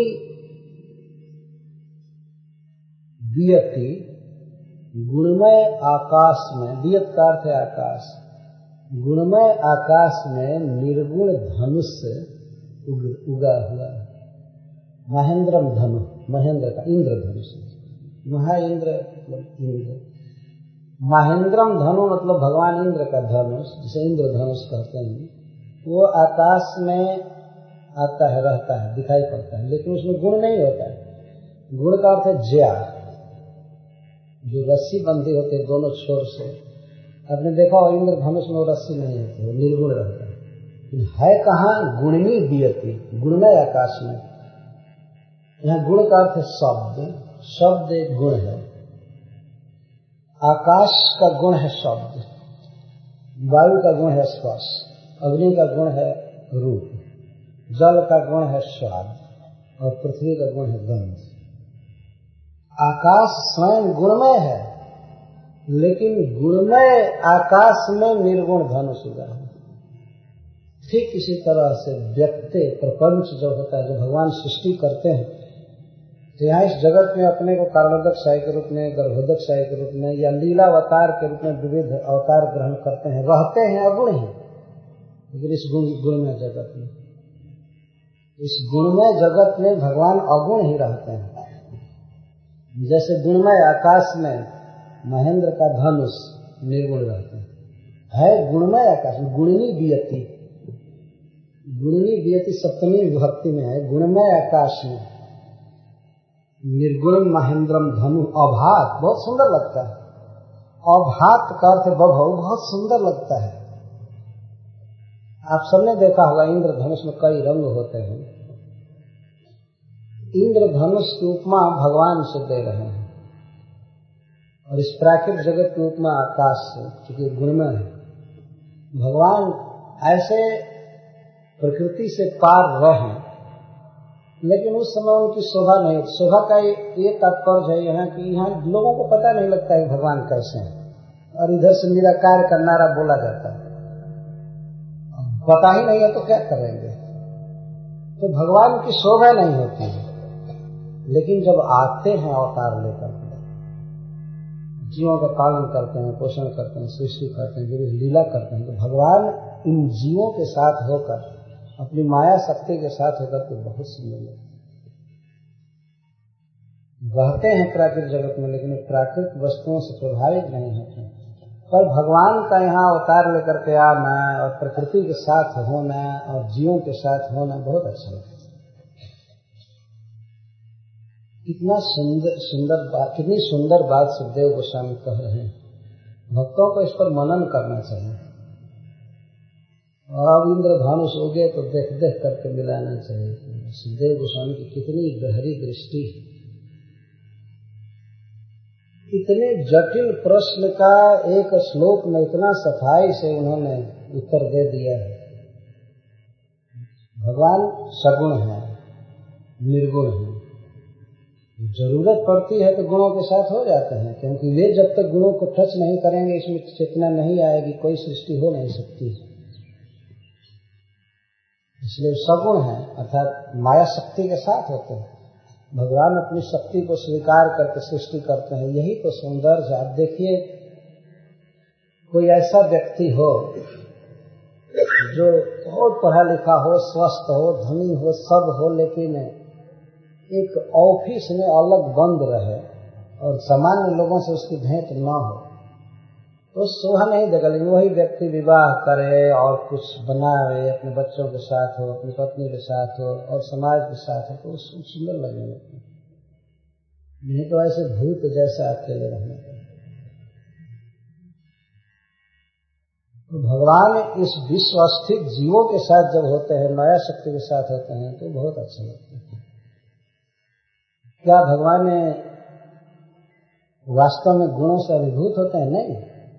वियति, गुणमय आकाश में, वियत का अर्थ है आकाश, गुणमय आकाश में निर्गुण धनुष उगा हुआ महेंद्रम धनु, महेंद्र का इंद्र धनुष, महा इंद्र मतलब इंद्र, महेंद्रम धनु मतलब भगवान इंद्र का धनुष, जिसे इंद्र धनुष कहते हैं। वो आकाश में आता है, रहता है, दिखाई पड़ता है, लेकिन उसमें गुण नहीं होता है। गुण का अर्थ है ज्या, जो रस्सी बंधी होती है दोनों छोर से। आपने देखा हो इंद्र धनुष में वो रस्सी नहीं होती, वो निर्गुण रहता है कहाँ? गुणनी दियति, गुणमय आकाश में। यहाँ गुण का अर्थ है शब्द, शब्द एक गुण है। आकाश का गुण है शब्द, वायु का गुण है स्पर्श, अग्नि का गुण है रूप, जल का गुण है स्वाद और पृथ्वी का गुण है गंध। आकाश स्वयं गुणमय है, लेकिन गुणमय आकाश में निर्गुण धनुष उगा है। ठीक इसी तरह से व्यक्ति प्रपंच जो होता है, जो भगवान सृष्टि करते हैं, तो यहाँ इस जगत में अपने को कारणोदक साय के रूप में, गर्भोदक साय के रूप में या लीला अवतार के रूप में विविध अवतार ग्रहण करते हैं, रहते हैं अगुण ही, लेकिन इस गुणमय जगत में, इस गुणमय जगत में भगवान अगुण ही रहते हैं। जैसे गुणमय आकाश में महेंद्र का धनुष निर्गुण रहते हैं, है गुणमय आकाश में गुणनी दियति, गुणनी दियति सप्तमी विभक्ति में है। गुणमय आकाश में निर्गुण महेंद्रम धनु अभात, बहुत सुंदर लगता है। अभात का अर्थ बभौ, बहुत सुंदर लगता है। आप सबने देखा होगा इंद्र धनुष में कई रंग होते हैं। इंद्र धनुष की उपमा भगवान से दे रहे हैं और इस प्राकृतिक जगत की उपमा आकाश से, क्योंकि गुणमय है। भगवान ऐसे प्रकृति से पार रहे, लेकिन उस समय उनकी शोभा नहीं। शोभा का ये तात्पर्य है यहाँ कि यहाँ लोगों को पता नहीं लगता है भगवान कैसे हैं, और इधर से निराकार का नारा बोला जाता है। पता ही नहीं है तो क्या करेंगे, तो भगवान की शोभा नहीं होती है। लेकिन जब आते हैं अवतार लेकर के, जीवों का पालन करते हैं, पोषण करते हैं, सृष्टि करते हैं, विविध लीला करते हैं, तो भगवान इन जीवों के साथ होकर, अपनी माया शक्ति के साथ होकर के बहुत सुंदर लगते रहते हैं प्राकृतिक जगत में, लेकिन प्राकृतिक वस्तुओं से प्रभावित नहीं होते। पर भगवान का यहाँ अवतार लेकर के आना और प्रकृति के साथ होना और जीवों के साथ होना बहुत अच्छा लगता है। कितना सुंदर बात, कितनी सुंदर बात सुखदेव गोस्वामी कह रहे हैं। भक्तों को इस पर मनन करना चाहिए। और अब इंद्र धनुष उगे तो देख देख करके मिलाना चाहिए। सुखदेव गोस्वामी की कितनी गहरी दृष्टि है। इतने जटिल प्रश्न का एक श्लोक में इतना सफाई से उन्होंने उत्तर दे दिया है। भगवान सगुण है, निर्गुण है। जरूरत पड़ती है तो गुणों के साथ हो जाते हैं, क्योंकि वे जब तक गुणों को टच नहीं करेंगे, इसमें चेतना नहीं आएगी, कोई सृष्टि हो नहीं सकती। इसलिए सगुण है, अर्थात माया शक्ति के साथ होते हैं। भगवान अपनी शक्ति को स्वीकार करके सृष्टि करते हैं। यही तो सौंदर्य है। आप देखिए, कोई ऐसा व्यक्ति हो जो बहुत पढ़ा लिखा हो, स्वस्थ हो, धनी हो, सब हो, लेकिन एक ऑफिस में अलग बंद रहे और सामान्य लोगों से उसकी भेंट न हो, तो शोभा नहीं देगा। लेकिन वही व्यक्ति विवाह करे और कुछ बनावे, अपने बच्चों के साथ हो, अपनी पत्नी के साथ हो और समाज के साथ हो, तो सुंदर लगेगा। नहीं तो ऐसे भूत जैसा अकेले रहने का। तो भगवान इस विश्व स्थित जीवों के साथ जब होते हैं, माया शक्ति के साथ होते हैं, तो बहुत अच्छा लगता है। क्या भगवान वास्तव में गुणों से अभिभूत होते हैं? नहीं।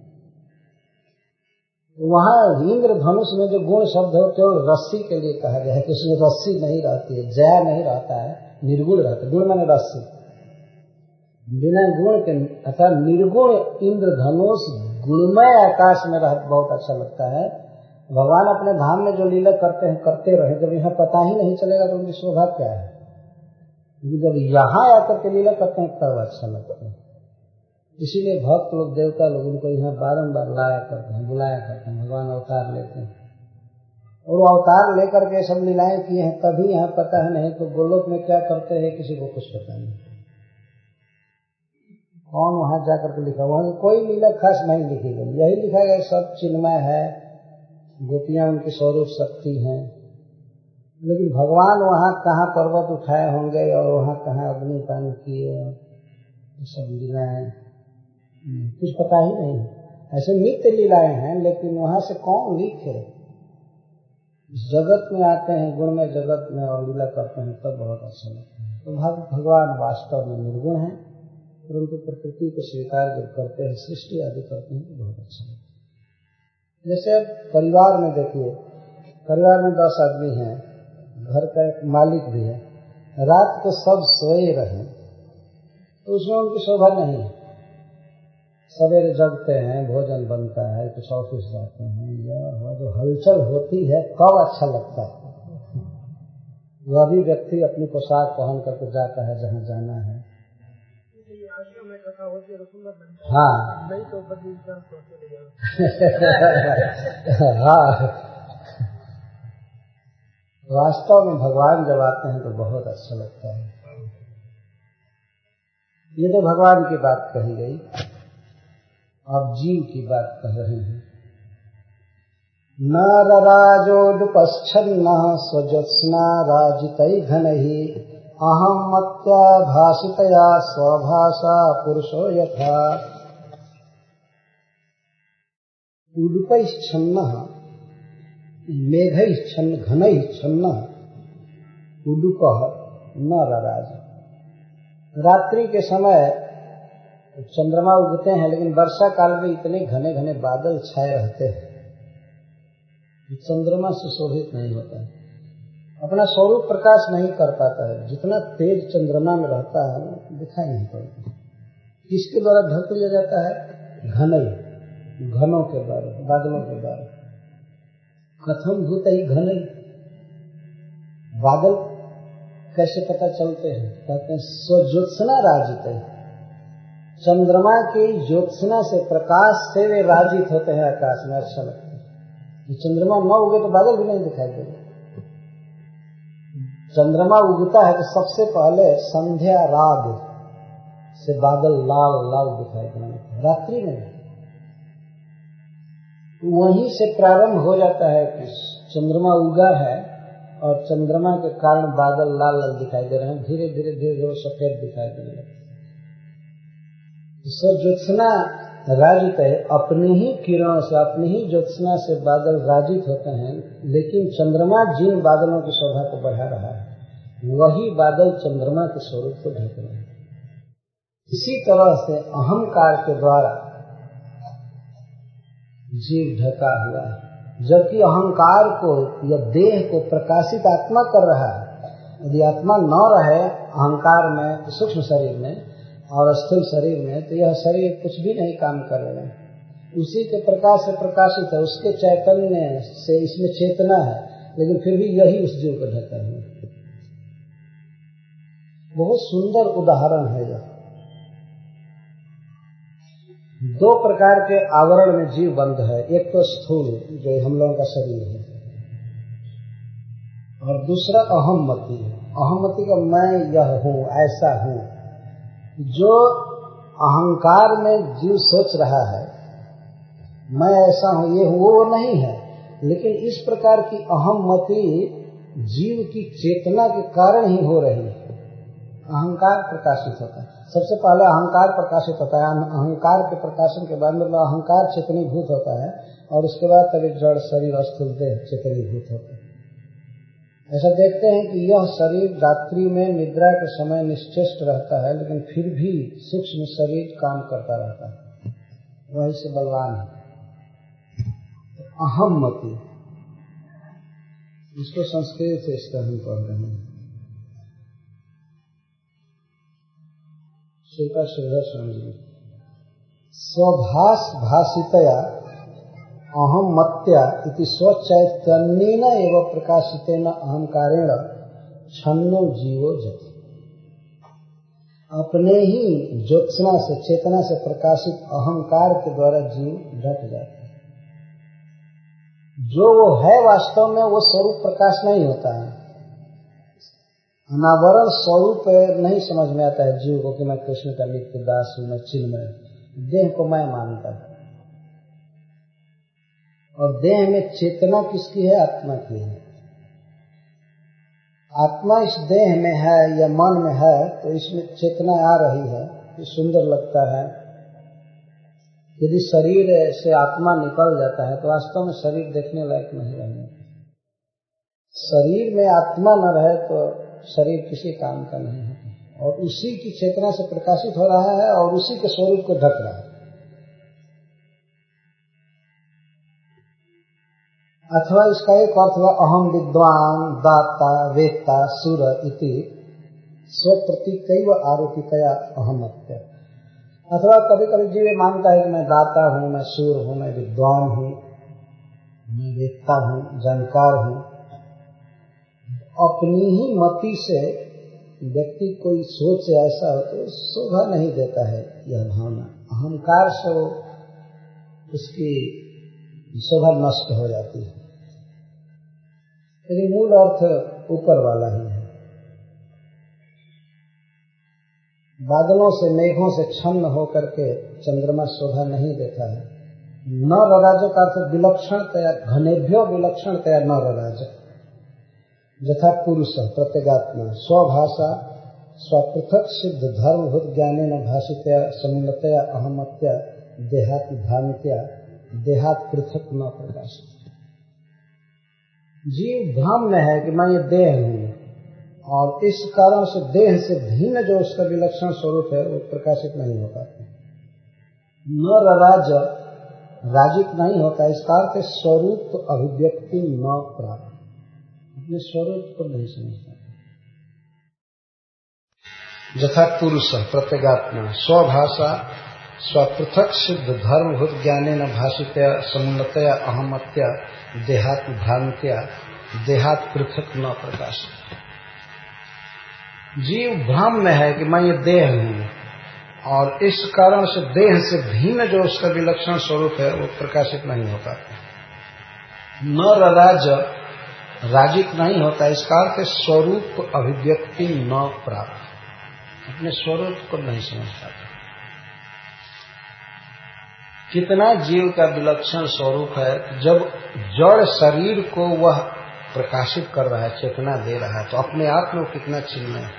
वहां इंद्र धनुष में जो गुण शब्द हो, केवल रस्सी के लिए कहा गया है कि उसमें रस्सी नहीं रहती है, जया नहीं रहता है, निर्गुण रहता है। गुण माने रस्सी, बिना गुण के, अर्थात निर्गुण इंद्र धनुष गुणमय आकाश में बहुत अच्छा लगता है। भगवान अपने धाम में जो लीला करते हैं करते रहे, जब यहाँ पता ही नहीं चलेगा तो उनकी शोभा क्या है। जब यहाँ आकर के लीला करते हैं तब अच्छा लगता है। इसीलिए भक्त लोग, देवता लोग उनको यहाँ बारंबार लाया करते हैं, बुलाया करते हैं। भगवान अवतार लेते हैं और वो अवतार लेकर के सब लीलाएं किए हैं, तभी यहाँ पता है, नहीं तो गोलोक में क्या करते हैं किसी को कुछ पता नहीं। कौन वहां जाकर के लिखा, वहां कोई लीला खास नहीं लिखी गई, यही लिखा गया सब चिन्मय है, गोपियां उनकी स्वरूप शक्ति हैं। लेकिन भगवान वहां कहाँ पर्वत उठाए होंगे और वहां कहाँ अग्निपान किए, सब लीलाएं कुछ पता ही नहीं। ऐसे नित्य लीलाएं हैं, लेकिन वहां से कौन लिखे। इस जगत में आते हैं, गुणमय जगत में, और लीला करते हैं, तब बहुत अच्छा लगता है। तो भगवान वास्तव में निर्गुण है, परंतु प्रकृति को स्वीकार जब करते हैं, सृष्टि आदि करते हैं, तो बहुत अच्छा लगता है। जैसे परिवार में देखिए, परिवार में 10 आदमी हैं, घर का एक मालिक भी है, रात को सब सोए रहे तो उसमें उनकी शोभा नहीं है। सवेरे जगते हैं, भोजन बनता है, कुछ ऑफिस जाते हैं, या जो हलचल होती है कब अच्छा लगता है। वह भी व्यक्ति अपनी पोशाक पहन करके जाता है जहाँ जाना है। हाँ हाँ, वास्तव में भगवान जब आते हैं तो बहुत अच्छा लगता है। ये तो भगवान की बात कही गई, अब जीव की बात कह रहे हैं। नरराजोदुपच्छन्नः स्वज्योत्स्ना राजितै घनैः अहं मत्या भासितया स्वभाषा पुरुषो यथा। उदुपैश्छन्नः मेघैश्छन्न घनैश्छन्नः उदुपः नरराज। रात्रि के समय चंद्रमा उगते हैं, लेकिन वर्षा काल में इतने घने घने बादल छाए रहते हैं, चंद्रमा सुशोभित नहीं होता है, अपना स्वरूप प्रकाश नहीं कर पाता है। जितना तेज चंद्रमा में रहता है दिखाई नहीं पड़ता। किसके द्वारा ढक लिया जाता है? घनों के द्वारा, बादलों के द्वारा। कथम भूत ही घनई, बादल कैसे पता चलते हैं? कहते हैं स्वज्योत्स्ना राजित है, चंद्रमा की ज्योत्सना से, प्रकाश से वे राजित होते हैं आकाश में, अच्छा लगता है। चंद्रमा न उगे तो बादल भी नहीं दिखाई देगा। चंद्रमा उगता है तो सबसे पहले संध्या राग से बादल लाल लाल दिखाई देंगे, रात्रि में वहीं से प्रारंभ हो जाता है कि चंद्रमा उगा है और चंद्रमा के कारण बादल लाल लाल दिखाई दे रहे हैं। धीरे धीरे धीरे धीरे सफेद दिखाई देने लगते। ज्योत्सना राजित है, अपनी ही किरणों से, अपनी ही ज्योत्सना से बादल राजित होते हैं, लेकिन चंद्रमा जिन बादलों की शोभा को बढ़ा रहा है वही बादल चंद्रमा के स्वरूप को ढक रहे हैं। इसी तरह से अहंकार के द्वारा जीव ढका हुआ है, जबकि अहंकार को या देह को प्रकाशित आत्मा कर रहा है। यदि आत्मा न रहे अहंकार में, सूक्ष्म शरीर में और स्थूल शरीर में, तो यह शरीर कुछ भी नहीं काम करेगा। उसी के प्रकाश से प्रकाशित है, उसके चैतन्य से इसमें चेतना है, लेकिन फिर भी यही उस जीव को ढका है। बहुत सुंदर उदाहरण है यह। 2 प्रकार के आवरण में जीव बंध है, एक तो स्थूल जो हम लोगों का शरीर है, और दूसरा अहममति। अहममति का मैं यह हूँ, ऐसा हूँ। जो अहंकार में जीव सोच रहा है मैं ऐसा हूँ, ये हूँ, वो नहीं है। लेकिन इस प्रकार की अहममति जीव की चेतना के कारण ही हो रही है। अहंकार प्रकाशित होता है, सबसे पहले अहंकार प्रकाशित होता है। अहंकार के प्रकाशन के बाद मतलब अहंकार चेतनीभूत होता है, और उसके बाद तभी जड़ शरीर स्थूल देह चेतनीभूत होता है। ऐसा देखते हैं कि यह शरीर रात्रि में निद्रा के समय निश्चेष्ट रहता है, लेकिन फिर भी सूक्ष्म शरीर काम करता रहता है, वही से बलवान है। अहममति, इसको संस्कृत से इसका हम पढ़ रहे हैं। स्वभाष भाषितया अहम मत्या इति स्वचैतन्येन एव प्रकाशितेन अहंकारेण छन्नो जीवो जति। अपने ही ज्योत्सना से, चेतना से प्रकाशित अहंकार के द्वारा जीव ढक जाता है। जो वो है वास्तव में वो स्वरूप प्रकाश नहीं होता है। अनावरण स्वरूप नहीं समझ में आता है जीव को कि मैं कृष्ण का नित्य दास हूं, मैं चिन्मय, देह को मैं मानता है। और देह में चेतना किसकी है? आत्मा की है। आत्मा इस देह में है या मन में है तो इसमें चेतना आ रही है, ये सुंदर लगता है। यदि शरीर से आत्मा निकल जाता है तो वास्तव में शरीर देखने लायक नहीं रहेगा। शरीर में आत्मा न रहे तो शरीर किसी काम का नहीं है, और उसी की चेतना से प्रकाशित हो रहा है और उसी के स्वरूप को ढक रहा है। अथवा इसका एक अर्थ हुआ अहम विद्वान दाता वेत्ता सुर इति स्वप्रतीकैव आरोपितया अहमत्य। अथवा कभी कभी जीव मानता है कि मैं दाता हूँ, मैं सुर हूँ, मैं विद्वान हूँ, मैं वेत्ता हूँ, जानकार हूँ। अपनी ही मति से व्यक्ति कोई सोच ऐसा हो तो शोभा नहीं देता है। यह भावना अहंकार से उसकी शोभा नष्ट हो जाती है। लेकिन मूल अर्थ ऊपर वाला ही है। बादलों से, मेघों से छन्न होकर के चंद्रमा शोभा नहीं देता है। न रराज का अर्थ विलक्षणतया, घनेभ्यो विलक्षणतया न रराज। यथा पुरुष प्रत्यगात्मा स्वभाषा स्वपृथक सिद्ध धर्मभूत ज्ञानेन भाषितया समूलतया अहमत्या देहात भ्रांत्या देहात पृथक न प्रकाशित। जीव भ्रम में है कि मैं ये देह हूँ, और इस कारण से देह से भिन्न जो उसका विलक्षण स्वरूप है वो प्रकाशित नहीं हो पाता। न रराज, राजित नहीं होता। इसका अर्थ स्वरूप अभिव्यक्ति न प्राप्त, अपने स्वरूप को नहीं समझता। यथा पुरुष प्रत्यगात्मा स्वभाषा स्वपृथक सिद्ध धर्मभूत ज्ञानेन भाषितया समूलतया अहमत्या देहात भ्रांत्या देहात पृथक न प्रकाशित। जीव भ्रम में है कि मैं ये देह हूँ, और इस कारण से देह से भिन्न जो उसका विलक्षण स्वरूप है वो प्रकाशित नहीं हो पाता। न रराज, राजित नहीं होता। इसका अर्थ स्वरूप अभिव्यक्ति न प्राप्त, अपने स्वरूप को नहीं समझ पाता। कितना जीव का विलक्षण स्वरूप है। जब जड़ शरीर को वह प्रकाशित कर रहा है, चेतना दे रहा है, तो अपने आप में वो कितना चिन्मय है।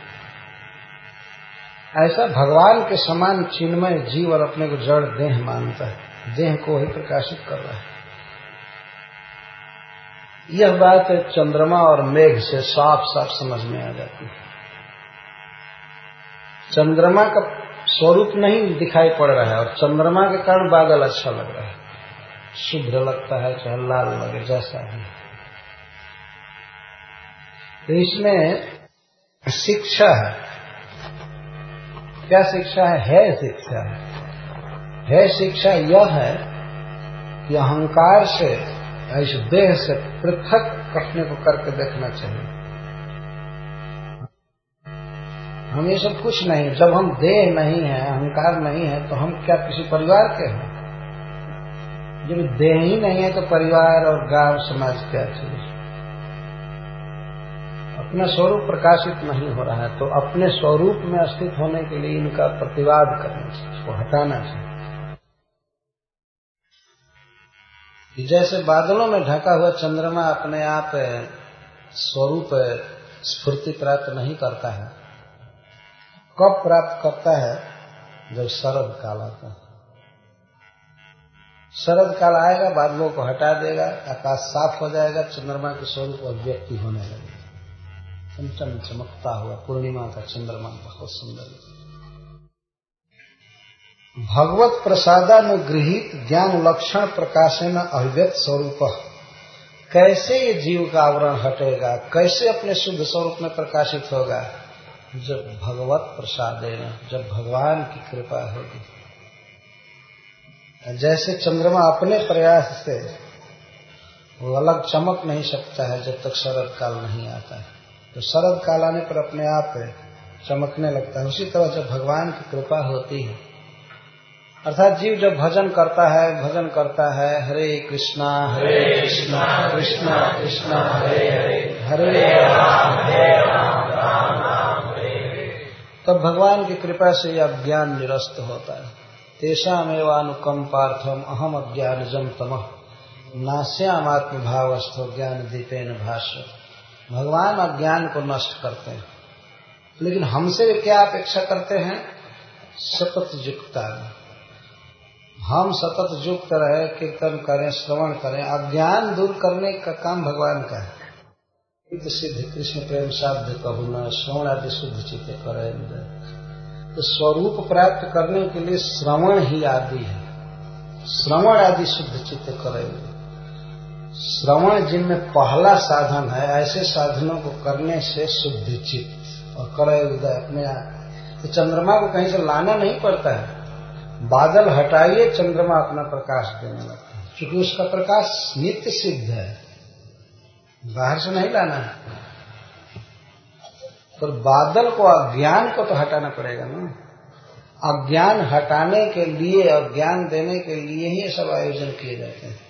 ऐसा भगवान के समान चिन्मय जीव और अपने को जड़ देह मानता है, देह को ही प्रकाशित कर रहा है। यह बात चंद्रमा और मेघ से साफ साफ समझ में आ जाती है। चंद्रमा का स्वरूप नहीं दिखाई पड़ रहा है, और चंद्रमा के कारण बादल अच्छा लग रहा है, शुभ्र लगता है, चाहे लाल लगे, जैसा है। तो इसमें शिक्षा है। क्या शिक्षा है शिक्षा है शिक्षा यह है कि अहंकार से, इस देह से पृथक अपने को करके देखना चाहिए। हम ये सब कुछ नहीं। जब हम देह नहीं है, अहंकार नहीं है, तो हम क्या किसी परिवार के हैं? जब देह ही नहीं है तो परिवार और गांव समाज क्या चीज? अपना स्वरूप प्रकाशित नहीं हो रहा है, तो अपने स्वरूप में स्थित होने के लिए इनका प्रतिवाद करना चाहिए, इसको हटाना चाहिए। जैसे बादलों में ढका हुआ चंद्रमा अपने आप स्वरूप स्फूर्ति प्राप्त नहीं करता है। कब प्राप्त करता है? जब शरद काल आता है। शरद काल आएगा, बादलों को हटा देगा, आकाश साफ हो जाएगा, चंद्रमा के स्वरूप अभिव्यक्ति होने लगेगी। चमचम चमकता हुआ पूर्णिमा का चंद्रमा बहुत सुंदर है। भगवत प्रसादानुगृहीत ज्ञान लक्षण प्रकाशन अभिव्यक्त स्वरूप। कैसे ये जीव का आवरण हटेगा, कैसे अपने शुद्ध स्वरूप में प्रकाशित होगा? जब भगवत प्रसादेन, जब भगवान की कृपा होगी। जैसे चंद्रमा अपने प्रयास से वो अलग चमक नहीं सकता है जब तक शरद काल नहीं आता है। तो शरद काल आने पर अपने आप चमकने लगता है। उसी तरह जब भगवान की कृपा होती है, अर्थात जीव जब भजन करता है हरे कृष्णा कृष्णा कृष्णा हरे हरे हरे राम राम राम हरे, तब भगवान की कृपा से यह ज्ञान निरस्त होता है। तेषामेवानुकंपार्थम अहम अज्ञानजं तमः नास्यामात्म भावस्थो ज्ञान दीपेन भाष्य। भगवान अज्ञान को नष्ट करते हैं, लेकिन हमसे क्या अपेक्षा करते हैं? सतत युक्ता। हम सतत युक्त रहे, कीर्तन करें, श्रवण करें। अज्ञान दूर करने का काम भगवान का है। सिद्ध कृष्ण प्रेम साध्य कहु न श्रवण आदि शुद्ध चित्त करे। तो स्वरूप प्राप्त करने के लिए श्रवण ही आदि है। श्रवण आदि शुद्ध चित्त करे। श्रवण जिनमें पहला साधन है, ऐसे साधनों को करने से शुद्ध चित्त और करे उदय अपने आप। तो चंद्रमा को कहीं से लाना नहीं पड़ता है। बादल हटाइए, चंद्रमा अपना प्रकाश देने लगता है, क्योंकि उसका प्रकाश नित्य सिद्ध है, बाहर से नहीं लाना है। पर बादल को, अज्ञान को तो हटाना पड़ेगा ना। अज्ञान हटाने के लिए और ज्ञान देने के लिए ही ये सब आयोजन किए जाते हैं।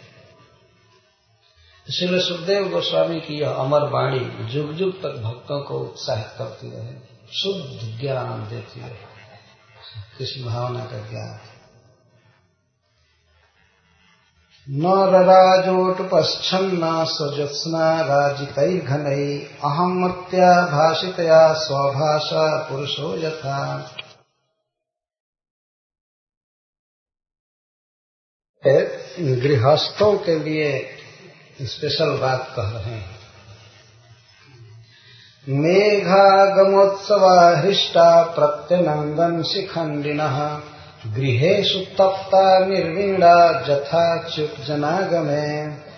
इसलिए सुखदेव गोस्वामी की यह अमर वाणी जुग जुग तक भक्तों को उत्साहित करती रहे, शुद्ध ज्ञान देती रहे, कृष्ण भावना का ज्ञान। न रराजोटुपश्छन्ना स्वजत्स्ना राजितैर्घनैः अहं मत्या भाषितया स्वभाषा पुरुषो यथा। गृहस्थों के लिए स्पेशल बात कह रहे हैं। मेघागमोत्सवा हृष्टा प्रत्यनंदन शिखंडिनः गृहेषु तप्ता निर्वीणा जथा च्युत जनागमे।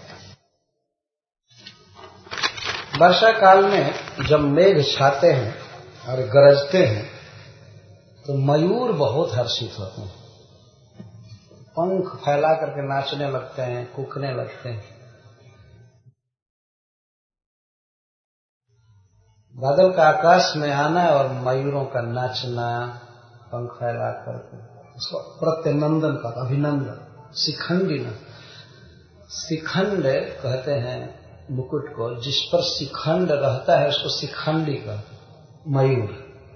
वर्षा काल में जब मेघ छाते हैं और गरजते हैं तो मयूर बहुत हर्षित होते हैं, पंख फैला करके नाचने लगते हैं, कूकने लगते हैं। बादल का आकाश में आना और मयूरों का नाचना, पंख फैला करके, उसको प्रत्यनंदन का अभिनंदन। शिखंडिन, शिखंड कहते हैं मुकुट को, जिस पर शिखंड रहता है उसको शिखंडी कहते हैं, मयूर।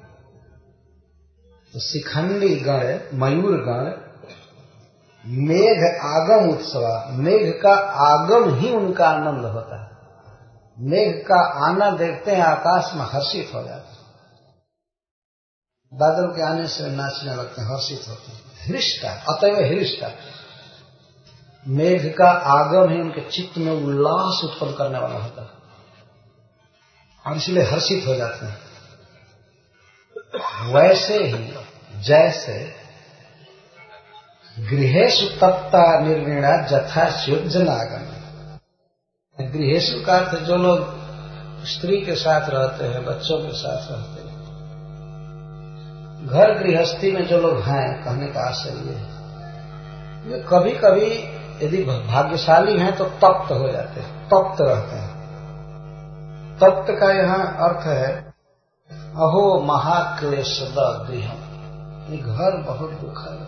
तो शिखंडी गण, मयूर गण, मेघ आगम उत्सवा, मेघ का आगम ही उनका आनंद होता है। मेघ का आना देखते हैं आकाश में हर्षित हो जाते हैं, बादल के आने से नाचने लगते हैं, हर्षित होते हैं। हृष्टा, अतएव हृष्टा, मेघ का आगम ही उनके चित्त में उल्लास उत्पन्न करने वाला होता है और इसलिए हर्षित हो जाते हैं। वैसे ही जैसे गृहेषु तप्ता निर्वीणा जथा च्युत। गृहेषु का अर्थ जो लोग स्त्री के साथ रहते हैं, बच्चों के साथ रहते हैं, घर गृहस्थी में जो लोग हैं, कहने का आशय ये है, ये कभी कभी यदि भाग्यशाली हैं तो तप्त हो जाते हैं, तप्त रहते हैं। तप्त का यहाँ अर्थ है अहो महाक्लेशद गृहम्, ये घर बहुत दुखद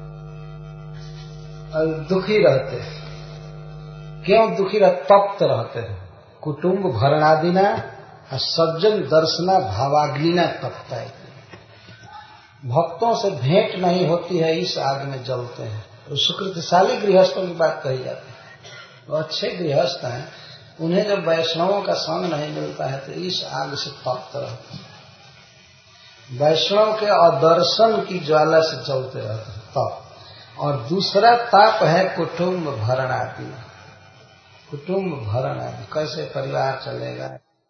और दुखी रहते हैं। क्यों दुखी तप्त रहते हैं? कुटुंब भरणादिना और सज्जन दर्शना भावाग्निना तपता है। भक्तों से भेंट नहीं होती है, इस आग में जलते हैं। तो सुकृतशाली गृहस्थों की बात कही जाती है, वो अच्छे गृहस्थ हैं, उन्हें जब वैष्णवों का संग नहीं मिलता है तो इस आग से तप्त रहते हैं। वैष्णव के अदर्शन की ज्वाला से जलते रहते हैं, तप। और दूसरा ताप है कुटुंब भरण आदि। कुटुंब भरण आदि, कैसे परिवार चलेगा,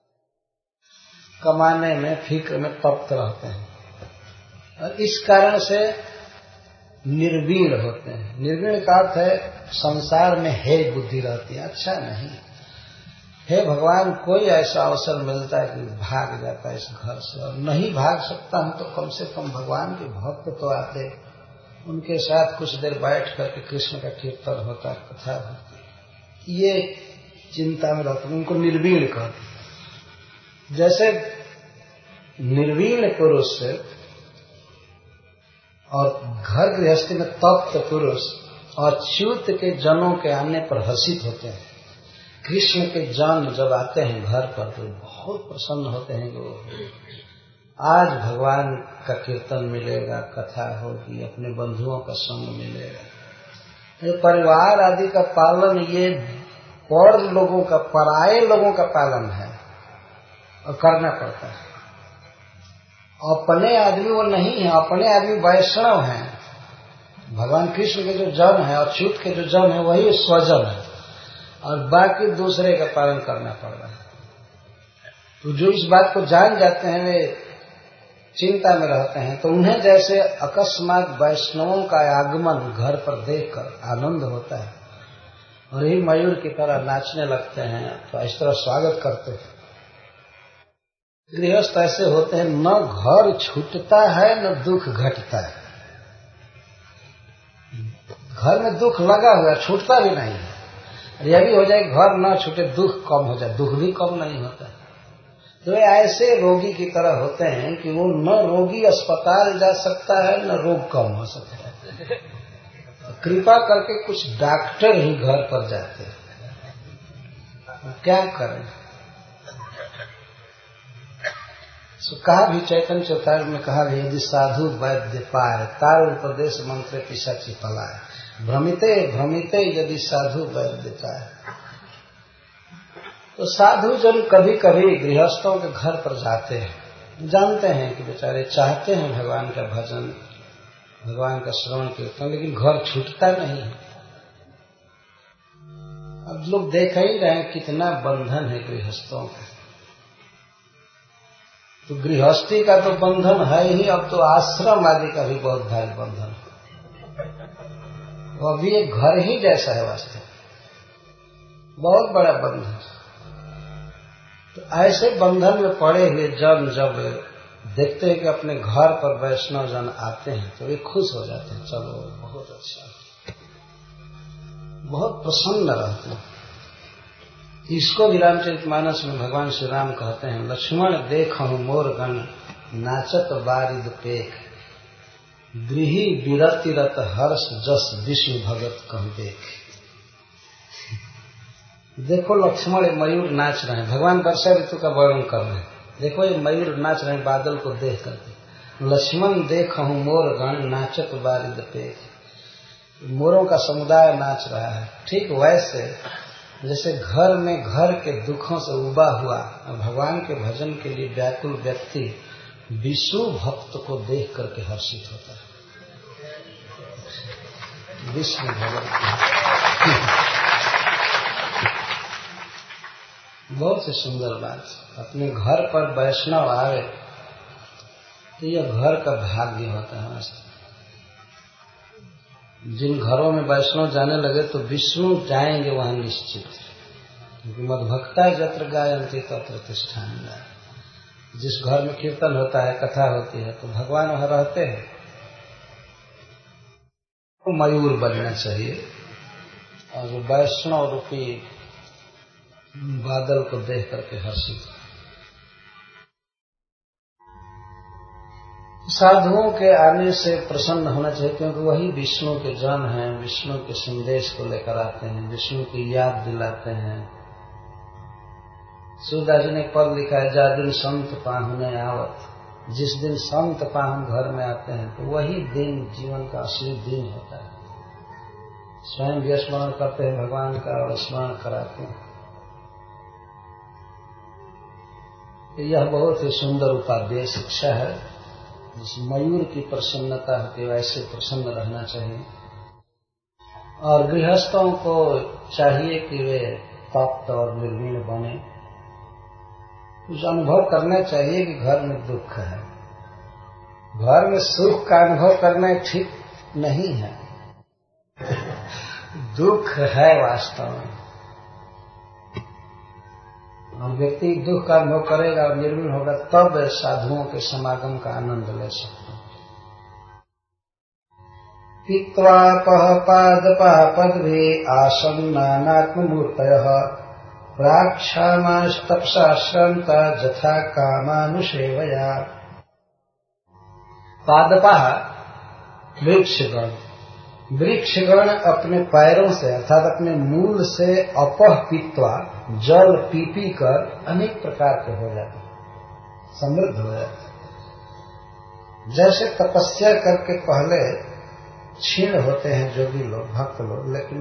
कमाने में फिक्र में तप्त रहते हैं और इस कारण से निर्वीण होते हैं। निर्वीण का अर्थ है संसार में हे बुद्धि रहती है, अच्छा नहीं। हे भगवान, कोई ऐसा अवसर मिलता है कि भाग जाता है इस घर से, और नहीं भाग सकता हूं तो कम से कम भगवान के भक्त तो आते, उनके साथ कुछ देर बैठ करके कृष्ण का कीर्तन होता, कथा होती, ये चिंता में रहते, उनको निर्वीण कहते। जैसे निर्वीण पुरुष और घर गृहस्थी में तप्त पुरुष अच्युत के जनों के आने पर हर्षित होते हैं। कृष्ण के जन जब आते हैं घर पर तो बहुत प्रसन्न होते हैं कि आज भगवान का कीर्तन मिलेगा, कथा होगी, अपने बंधुओं का संग मिलेगा। ये परिवार आदि का पालन ये पर लोगों का, पराये लोगों का पालन है और करना पड़ता है। अपने आदमी वो नहीं है, अपने आदमी वैष्णव हैं। भगवान कृष्ण के जो जन है, अच्युत के जो जन है, वही स्वजन है और बाकी दूसरे का पालन करना पड़ रहा है। तो जो इस बात को जान जाते हैं वे चिंता में रहते हैं। तो उन्हें जैसे अकस्मात वैष्णवों का आगमन घर पर देखकर आनंद होता है और ही मयूर की तरह नाचने लगते हैं, तो इस तरह स्वागत करते हैं। गृहस्थ ऐसे होते हैं, न घर छूटता है न दुख घटता है। घर में दुख लगा हुआ, छूटता भी नहीं है। यह भी हो जाए घर न छूटे, दुख कम हो जाए, दुख भी कम नहीं होता है। तो ऐसे रोगी की तरह होते हैं कि वो न रोगी अस्पताल जा सकता है न रोग कम हो सकता है। तो कृपा करके कुछ डॉक्टर ही घर पर जाते हैं, क्या करें। तो कहा भी चैतन्य चौथाई में कहा भी, यदि साधु वैद्य पाए तार उपदेश मंत्र पिशाची पलाए, भ्रमिते भ्रमिते यदि साधु वैद्य पाए। तो साधु जन कभी कभी गृहस्थों के घर पर जाते हैं, जानते हैं कि बेचारे चाहते हैं भगवान का भजन, भगवान का श्रवण कीर्तन, लेकिन घर छूटता नहीं है। अब लोग देख ही रहे हैं कितना बंधन है गृहस्थों का। तो गृहस्थी का तो बंधन है ही, अब तो आश्रम आदि का भी बहुत भारी बंधन है। वो अभी एक घर ही जैसा है वास्तव, बहुत बड़ा बंधन। तो ऐसे बंधन में पड़े हुए जन जब देखते हैं कि अपने घर पर वैष्णव जन आते हैं तो वे खुश हो जाते हैं, चलो बहुत अच्छा, बहुत प्रसन्न रहते हैं। इसको भी रामचरितमानस में भगवान श्री राम कहते हैं, लक्ष्मण देखहु मोर गण नाचत बारिद पेख, गृही विरति रत हर्ष जस विष्णु भगत कहु देख। देखो लक्ष्मण मयूर नाच रहे हैं, भगवान वर्षा ऋतु का वर्णन कर रहे हैं। देखो ये मयूर नाच रहे हैं बादल को देख करके। लक्ष्मण देखहु मोर गण नाचत बारिद पेख, मोरों का समुदाय नाच रहा है। ठीक वैसे जैसे घर में घर के दुखों से उबा हुआ भगवान के भजन के लिए व्याकुल व्यक्ति विष्णु भक्त को देख करके हर्षित होता है। विष्णु भगत बहुत ही सुंदर बात। अपने घर पर वैष्णव आए तो यह घर का भाग्य होता है। जिन घरों में वैष्णव जाने लगे तो विष्णु जाएंगे वहां निश्चित, क्योंकि मद्भक्ता यत्र गायन्ति तत्र तिष्ठामि। जिस घर में कीर्तन होता है, कथा होती है, तो भगवान वहां रहते हैं। तो मयूर बनना चाहिए और जो वैष्णव रूपी बादल को देख करके हर्षित। साधुओं के आने से प्रसन्न होना चाहिए, क्योंकि वही विष्णु के जन हैं, विष्णु के संदेश को लेकर आते हैं, विष्णु की याद दिलाते हैं। सूरदास जी ने पद लिखा है, जा दिन संत पाहुने आवत। जिस दिन संत पाहुन घर में आते हैं तो वही दिन जीवन का असली दिन होता है। स्वयं भी स्मरण करते हैं भगवान का और स्मरण कराते हैं। यह बहुत ही सुंदर उपादेय शिक्षा है। जिस मयूर की प्रसन्नता होती है वैसे प्रसन्न रहना चाहिए। और गृहस्थों को चाहिए कि वे तप्त और निर्वीण बने। कुछ अनुभव करना चाहिए कि घर में दुख है। घर में सुख का अनुभव करना ठीक नहीं है, दुख है वास्तव में। और व्यक्ति दुख का अनुभव करेगा और निर्वीण होगा, तब साधुओं के समागम का आनंद ले सकते हैं। पीत्वा पह पाद पापद्भि आसन्नानात्ममूर्तयः प्राक्षामास्तपसा श्रांता जथा कामानुसेवया। पादपाः वृक्षगण, वृक्षगण अपने पैरों से अर्थात अपने मूल से अपह पीत्वा जल पी पी कर अनेक प्रकार के हो जाते हैं, समृद्ध हो जाते हैं। जैसे तपस्या करके पहले क्षीण होते हैं जोगी लोग, भक्त लोग, लेकिन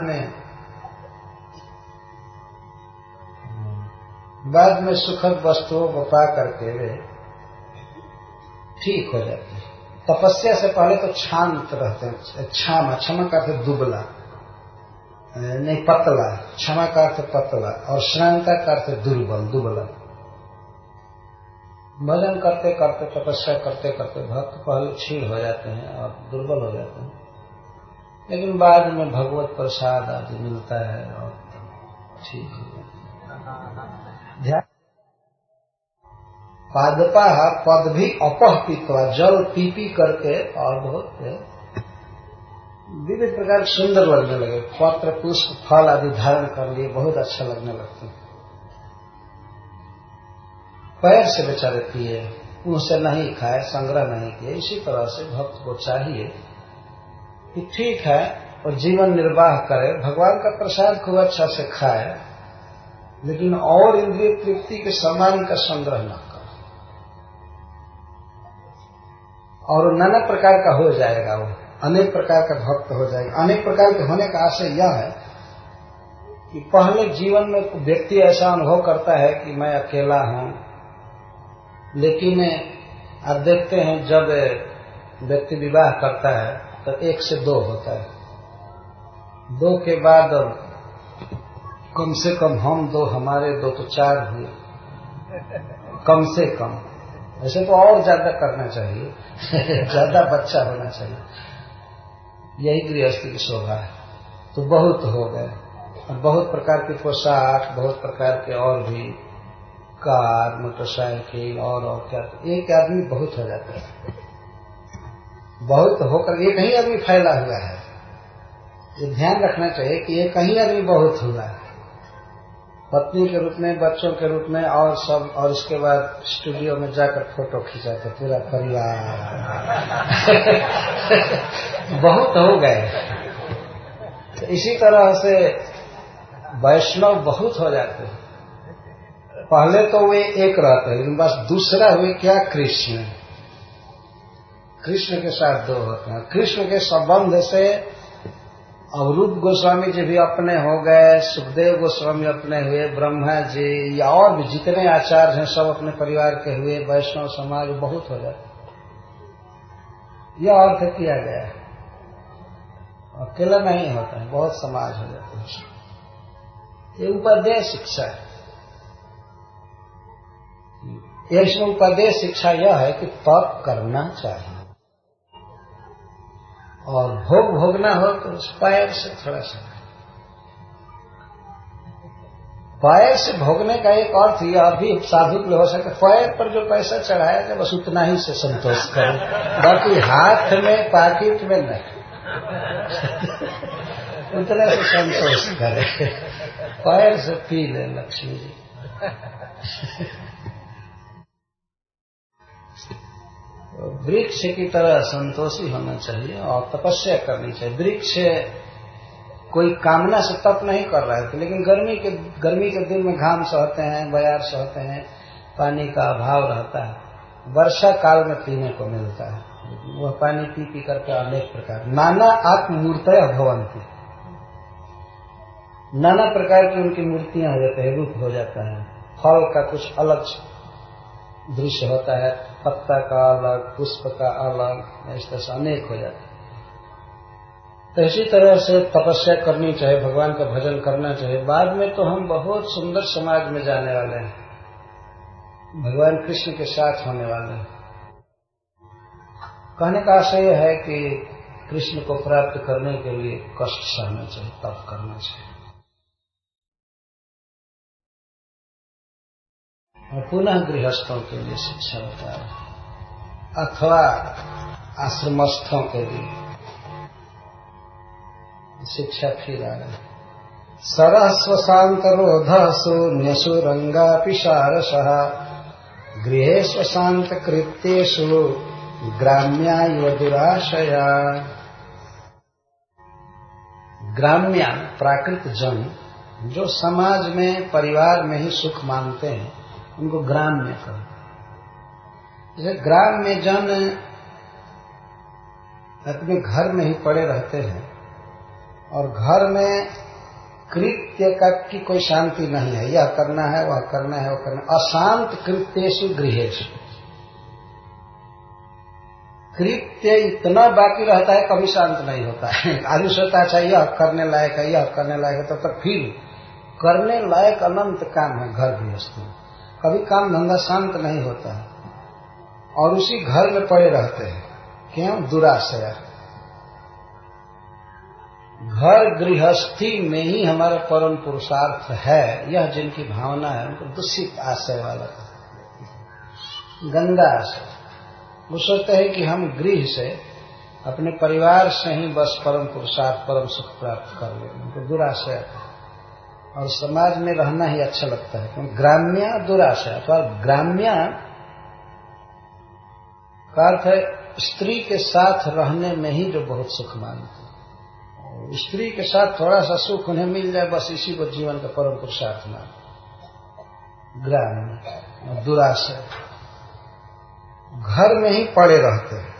बाद में सुखद वस्तुओं को पा करके वे ठीक हो जाते हैं। तपस्या से पहले तो शांत रहते हैं। क्षमा का अर्थ दुबला, नहीं पतला, क्षमा का अर्थ पतला, और श्रांता का अर्थ दुर्बल, दुबला। भजन करते करते, तपस्या करते करते भक्त पहले क्षीण हो जाते हैं और दुर्बल हो जाते हैं, लेकिन बाद में भगवत प्रसाद आदि मिलता है और ठीक हो जाता है। पादपा पद भी अपह पीत्वा जल पी पी करके और बहुत विविध प्रकार सुंदर लगने लगे। पत्र पुष्प फल आदि धारण कर लिए बहुत अच्छा लगने लगते हैं। पैर से बेचारे पिए, मुंह से नहीं खाए, संग्रह नहीं किए। इसी तरह से भक्त को चाहिए कि ठीक है और जीवन निर्वाह करे, भगवान का प्रसाद खूब अच्छा से खाए, लेकिन और इंद्रिय तृप्ति के सामान का संग्रह न करे। और नाना प्रकार का हो जाएगा, वो अनेक प्रकार का भक्त हो जाएगा। अनेक प्रकार के होने का आशय यह है कि पहले जीवन में व्यक्ति ऐसा अनुभव करता है कि मैं अकेला हूं, लेकिन आप देखते हैं जब व्यक्ति विवाह करता है तो 1 से 2 होता है, 2 के बाद कम से कम हम 2, हमारे 2 तो 4 हुए कम से कम। ऐसे तो और ज्यादा करना चाहिए ज्यादा बच्चा होना चाहिए, यही गृहस्थी की शोभा है। तो बहुत हो गए, और बहुत प्रकार की पोशाक, बहुत प्रकार के और भी कार, मोटरसाइकिल और क्या, तो एक आदमी बहुत हो जाता है। बहुत होकर एक ही आदमी फैला हुआ है, ये ध्यान रखना चाहिए कि एक ही आदमी बहुत हुआ है, पत्नी के रूप में, बच्चों के रूप में और सब, और उसके बाद स्टूडियो में जाकर फोटो खिंचाते पूरा परिवार बहुत हो गए। तो इसी तरह से वैष्णव बहुत हो जाते हैं। पहले तो वे एक रहते हैं, लेकिन बस दूसरा हुए क्या, कृष्ण के साथ 2 होते हैं। कृष्ण के संबंध से अवरूप गोस्वामी जी भी अपने हो गए, सुखदेव गोस्वामी अपने हुए, ब्रह्मा जी या और भी जितने आचार्य हैं सब अपने परिवार के हुए। वैष्णव समाज बहुत हो जाता, यह अर्थ किया गया है। अकेला नहीं होता है, बहुत समाज हो जाता है। ये उपदेश शिक्षा है। इसमें उपदेश शिक्षा यह है कि तप करना चाहिए, और भोग भोगना हो तो उस पैर से थोड़ा सा, पैर से भोगने का एक अर्थ यह भी साधुक हो सकता है, पैर पर जो पैसा चढ़ाया बस उतना ही से संतोष करें, बाकी हाथ में पाकिट में नहीं उतना से संतोष करें। पैर से पी ले लक्ष्मी जी। वृक्ष की तरह संतोषी होना चाहिए और तपस्या करनी चाहिए। वृक्ष कोई कामना से तप नहीं कर रहा है, लेकिन गर्मी के दिन में घाम सहते हैं, बयार सहते हैं, पानी का अभाव रहता है। वर्षा काल में पीने को मिलता है, वह पानी पी पी करके अनेक प्रकार नाना आत्ममूर्तयः भवन्ति, नाना प्रकार की उनकी मूर्तियां हो जाती है, रूप हो जाता है। फल का कुछ अलग दृश्य होता है, पत्ता का अलग, पुष्प का अलग, इस तरह से अनेक हो जाता है। तो इसी तरह से तपस्या करनी चाहिए, भगवान का भजन करना चाहिए। बाद में तो हम बहुत सुंदर समाज में जाने वाले हैं, भगवान कृष्ण के साथ होने वाले हैं। कहने का आशय यह है कि कृष्ण को प्राप्त करने के लिए कष्ट सहना चाहिए, तप करना चाहिए। और पुनः गृहस्थों के लिए शिक्षा होता है, अथवा आश्रमस्थों के लिए शिक्षा फिर आ रही है। सरः स्वशान्तरोधः शून्यषु रङ्गापि सारसः गृहे स्वशान्तकृत्येषु ग्राम्या इव दुराशया। ग्राम्या प्राकृत जन जो समाज में परिवार में ही सुख मानते हैं उनको ग्राम्य कहते हैं। जैसे ग्राम्य जन अपने घर में ही पड़े रहते हैं और घर में कृत्य की कोई शांति नहीं है, यह करना है वह करना है वह करना है। अशांत कृत्येषु गृहेषु, कृत्य इतना बाकी रहता है कभी शांत नहीं होता है। आदमी सोचता है अच्छा यह करने लायक है यह करने लायक है, तब तक फिर करने लायक अनंत काम है घर गृहस्थी में, कभी काम धंधा शांत नहीं होता है और उसी घर में पड़े रहते हैं। क्यों? दुराशया। घर गृहस्थी में ही हमारा परम पुरुषार्थ है, यह जिनकी भावना है उनको दूषित आशय वाला, गंदा आशय। वो सोचते हैं कि हम गृह से अपने परिवार से ही बस परम पुरुषार्थ परम सुख प्राप्त कर लें, उनको दुराशय और समाज में रहना ही अच्छा लगता है। क्योंकि ग्राम्य दुराशय अथवा ग्राम्य का अर्थ है स्त्री के साथ रहने में ही जो बहुत सुख मानते हैं। स्त्री के साथ थोड़ा सा सुख उन्हें मिल जाए बस इसी को जीवन का परम पुरुषार्थ मानते। ग्राम्य दुराशय घर में ही पड़े रहते हैं।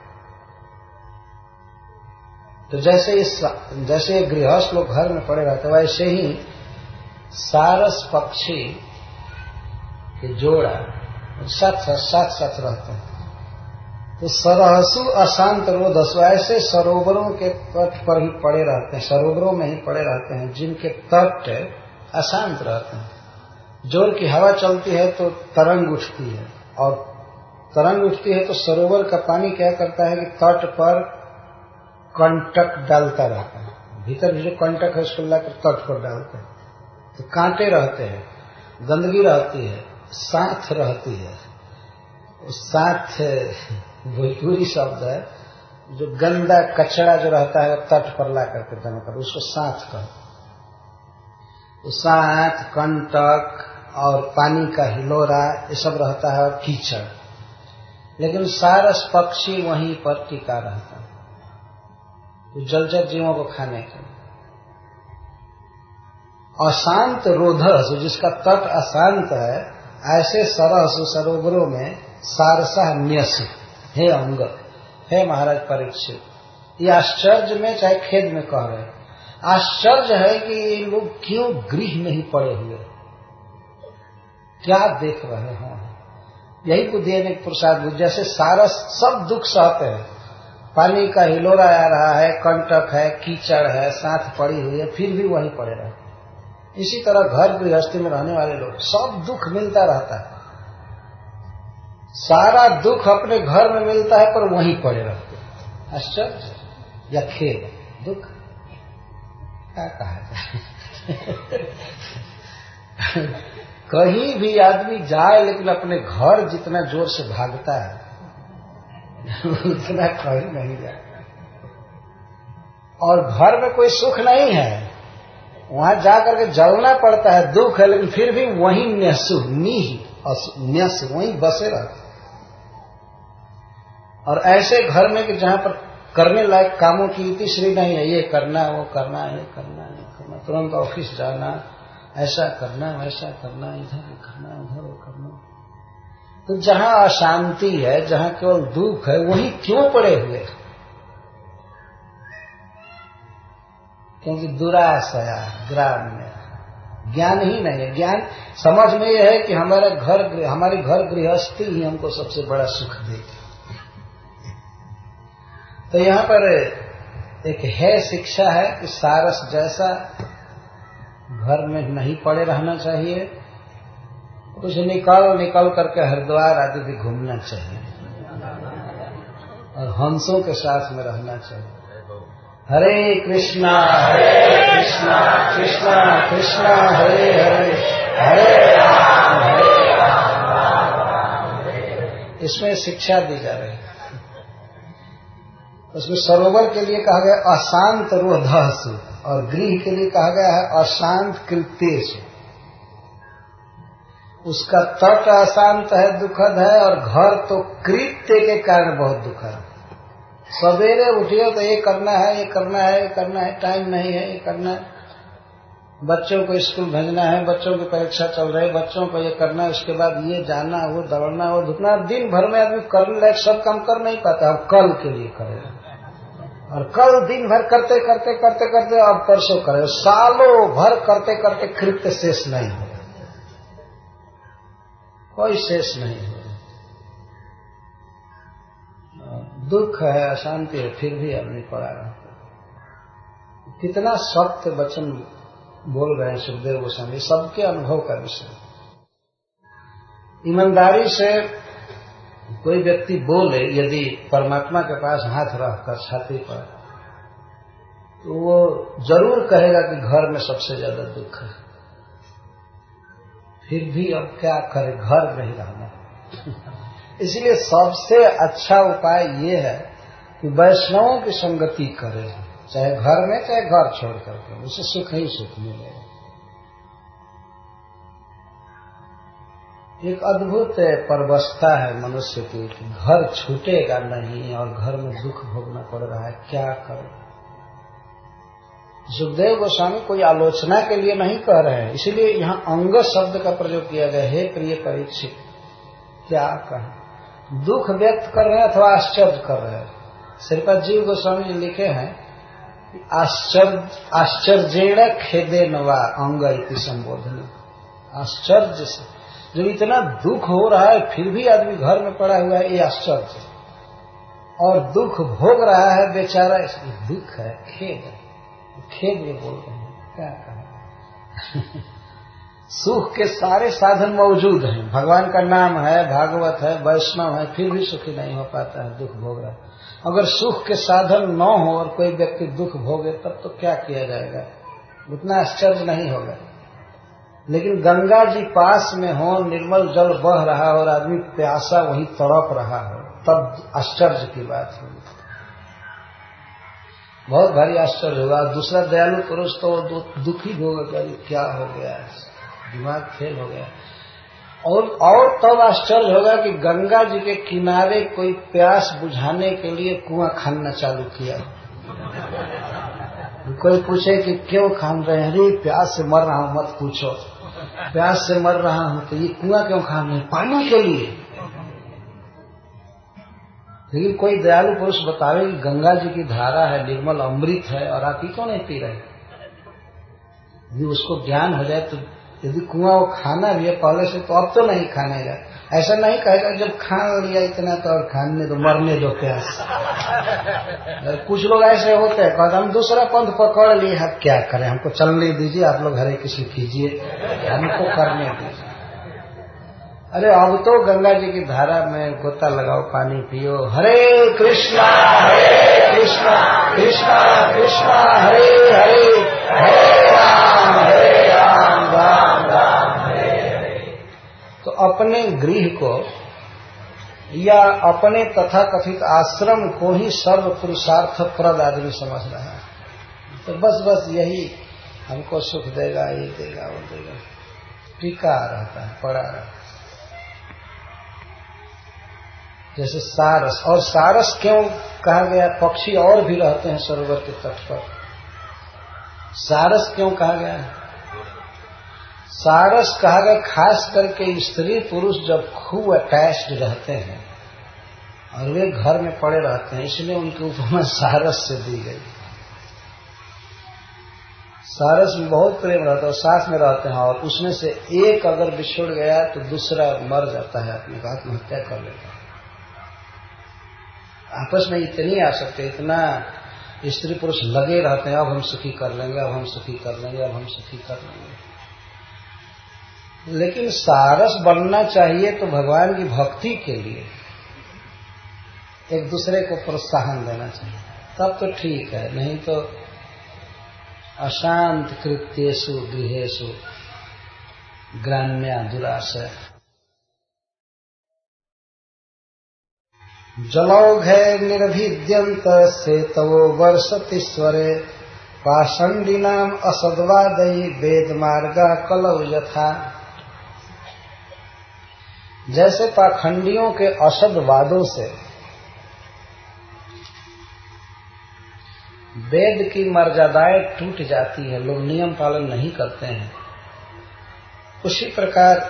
तो जैसे गृहस्थ लोग घर में पड़े रहते हैं वैसे ही सारस पक्षी के जोड़ा साथ साथ रहते हैं। तो सरहसु अशांत रोधसु, ऐसे सरोवरों के तट पर ही पड़े रहते हैं, सरोवरों में ही पड़े रहते हैं जिनके तट अशांत रहते हैं। जोर की हवा चलती है तो तरंग उठती है और तरंग उठती है तो सरोवर का पानी क्या करता है कि तट पर कंटक डालता रहता है। भीतर जो कंटक है उसको लाकर तट पर डालते हैं तो कांटे रहते हैं, गंदगी रहती है, साथ रहती है। साथ भोजपुरी शब्द है, जो गंदा कचरा जो रहता है तट पर ला करके जमा कर उसको साथ कहते। साथ कंटक और पानी का हिलोरा ये सब रहता है और कीचड़, लेकिन सारस पक्षी वहीं पर टिका रहता है तो जलचर जीवों को खाने के लिए। अशांत रोधस, जिसका तट अशांत है, ऐसे सरस सरोवरों में सारसा न्यस, हे अंग, हे महाराज परीक्षित, ये आश्चर्य में चाहे खेद में कह रहे, आश्चर्य है कि ये लोग क्यों गृह नहीं पड़े हुए, क्या देख रहे हैं। यही बुद्धि है पुरुषार्थ। जैसे सारस सब दुख सहते हैं, पानी का हिलोरा आ रहा है, कंटक है, कीचड़ है, साथ पड़ी हुई है, फिर भी वहीं पड़े रहते। इसी तरह घर गृहस्थी में रहने वाले लोग सब दुख मिलता रहता है, सारा दुख अपने घर में मिलता है पर वहीं पड़े रहते हैं। आश्चर्य या खेद, दुख क्या कहा जाए। कहीं भी आदमी जाए लेकिन अपने घर जितना जोर से भागता है उतना कहीं नहीं जाता। और घर में कोई सुख नहीं है, वहां जाकर के जलना पड़ता है, दुख है, लेकिन फिर भी वहीं न्यस वहीं बसे रहते। और ऐसे घर में कि जहां पर करने लायक कामों की इतिश्री नहीं है, ये करना वो करना, ये करना ये करना, तुरंत ऑफिस जाना, ऐसा करना वैसा करना, इधर करना उधर वो करना। तो जहां अशांति है, जहां केवल दुख है, वहीं क्यों पड़े हुए? क्योंकि दुराशया ग्राम में ज्ञान ही नहीं है। ज्ञान समझ में यह है कि हमारी घर गृहस्थी ही हमको सबसे बड़ा सुख देगी। तो यहाँ पर एक है शिक्षा है कि सारस जैसा घर में नहीं पड़े रहना चाहिए, कुछ निकल करके हरिद्वार आदि भी घूमना चाहिए और हंसों के साथ में रहना चाहिए। हरे कृष्णा कृष्णा कृष्णा हरे हरे, हरे राम राम। इसमें शिक्षा दी जा रही है। उसमें सरोवर के लिए कहा गया अशांत रोधसु और गृह के लिए कहा गया है अशांत कृत्येषु। उसका तट अशांत है, दुखद है, और घर तो कृत्य के कारण बहुत दुखद है। सवेरे उठिए तो ये करना है, ये करना है, ये करना है, टाइम नहीं है, ये करना है, बच्चों को स्कूल भेजना है, बच्चों की परीक्षा चल रही है, बच्चों को ये करना है, उसके बाद ये जाना, वो दौड़ना, वो धुपना। दिन भर में आदमी करने लायक सब काम कर नहीं पाता, अब कल के लिए करेगा, और कल दिन भर करते करते करते करते अब परसों करे, सालों भर करते करते कृत्य शेष नहीं हो, कोई शेष नहीं हो। दुख है, अशांति है, फिर भी आदमी पड़ा रहा। कितना सत्य वचन बोल रहे हैं सुखदेव गोस्वामी, सबके अनुभव का विषय। ईमानदारी से कोई व्यक्ति बोले यदि परमात्मा के पास हाथ रखकर छाती पर, तो वो जरूर कहेगा कि घर में सबसे ज्यादा दुख है, फिर भी अब क्या करे, घर नहीं रहना। इसलिए सबसे अच्छा उपाय ये है कि वैष्णवों की संगति करें, चाहे घर में चाहे घर छोड़ करके, उसे सुख ही सुख मिलेगा। एक अद्भुत परवस्था है मनुष्य की, घर छूटेगा नहीं और घर में दुख भोगना पड़ रहा है, क्या करे। सुखदेव गोस्वामी कोई आलोचना के लिए नहीं कह रहे हैं, इसीलिए यहाँ अंग शब्द का प्रयोग किया गया। हे प्रिय परीक्षित, क्या कहें, दुख व्यक्त कर रहे हैं अथवा आश्चर्य कर रहे हैं। श्रीपाद जीव गोस्वामी जी लिखे हैं, आश्चर्येण खेदेन वा अंग इति संबोधन। आश्चर्य से, जब इतना दुख हो रहा है फिर भी आदमी घर में पड़ा हुआ है, ये आश्चर्य, और दुख भोग रहा है बेचारा, इसलिए दुख है, खेद है, खेद में बोल रहे हैं, क्या कहें। सुख के सारे साधन मौजूद हैं, भगवान का नाम है, भागवत है, वैष्णव है, फिर भी सुखी नहीं हो पाता है, दुख भोग रहा है। अगर सुख के साधन न हो और कोई व्यक्ति दुख भोगे तब तो क्या किया जाएगा, उतना आश्चर्य नहीं होगा। लेकिन गंगा जी पास में हो, निर्मल जल बह रहा हो और आदमी प्यासा वहीं तड़प रहा हो, तब आश्चर्य की बात होगी, बहुत भारी आश्चर्य होगा। दूसरा दयालु पुरुष तो दुखी होगा, क्या हो गया, दिमाग फेल हो गया। और तब आश्चर्य होगा कि गंगा जी के किनारे कोई प्यास बुझाने के लिए कुआं खनना चालू किया। कोई पूछे कि क्यों खान रहे हैं, अरे प्यास से मर रहा हूं, मत पूछो, प्यास से मर रहा हूं, तो ये कुआं क्यों खान रहे हैं, पानी के लिए। लेकिन कोई दयालु पुरुष बतावे कि गंगा जी की धारा है, निर्मल अमृत है, और आप ही क्यों नहीं पी रहे। यदि उसको ज्ञान हो जाए तो यदि कुआं वो खाना भी है पहले से, तो अब तो नहीं खानेगा, ऐसा नहीं कहेगा जब खान लिया इतना तो और खाने दो, मरने दो प्यास। कुछ लोग ऐसे होते हैं, कहते हम दूसरा पंथ पकड़ लिए, अब क्या करें, हमको चलने दीजिए, आप लोग हरे कृष्ण कीजिए, हमको करने दीजिए। अरे अब तो गंगा जी की धारा में गोता लगाओ, पानी पियो, हरे कृष्णा कृष्णा कृष्णा हरे हरे, हरे राम राम राम हरे हरे। तो अपने गृह को या अपने तथाकथित आश्रम को ही सर्व पुरुषार्थ प्रद आदमी समझ रहा है। तो बस यही हमको सुख देगा, ये देगा, वो देगा, टिका रहता है, पड़ा रहता है। जैसे सारस, और सारस क्यों कहा गया, पक्षी और भी रहते हैं सरोवर के तट पर, सारस क्यों कहा गया है, सारस कहा गया खास करके स्त्री पुरुष जब खूब अटैच्ड रहते हैं और वे घर में पड़े रहते हैं, इसलिए उनकी उपमा सारस से दी गई। सारस में बहुत प्रेम रहता है, साथ में रहते हैं, और उसमें से एक अगर बिछुड़ गया तो दूसरा मर जाता है, अपनी आत्महत्या कर लेता है। आपस में इतनी आसक्ति, इतना स्त्री पुरुष लगे रहते हैं, अब हम सुखी कर लेंगे, अब हम सुखी कर लेंगे, अब हम सुखी कर लेंगे। लेकिन सारस बनना चाहिए तो भगवान की भक्ति के लिए एक दूसरे को प्रोत्साहन देना चाहिए, तब तो ठीक है, नहीं तो अशांत कृत्येषु गृहेषु ग्राम्या दुराशय। जलौघे निर्भिद्यंत सेतवो वर्षतीश्वरे पाषंडिनाम असद्वादयी वेद मार्गा कलौ यथा। जैसे पाखंडियों के असदवादों से वेद की मर्यादाएं टूट जाती है, लोग नियम पालन नहीं करते हैं, उसी प्रकार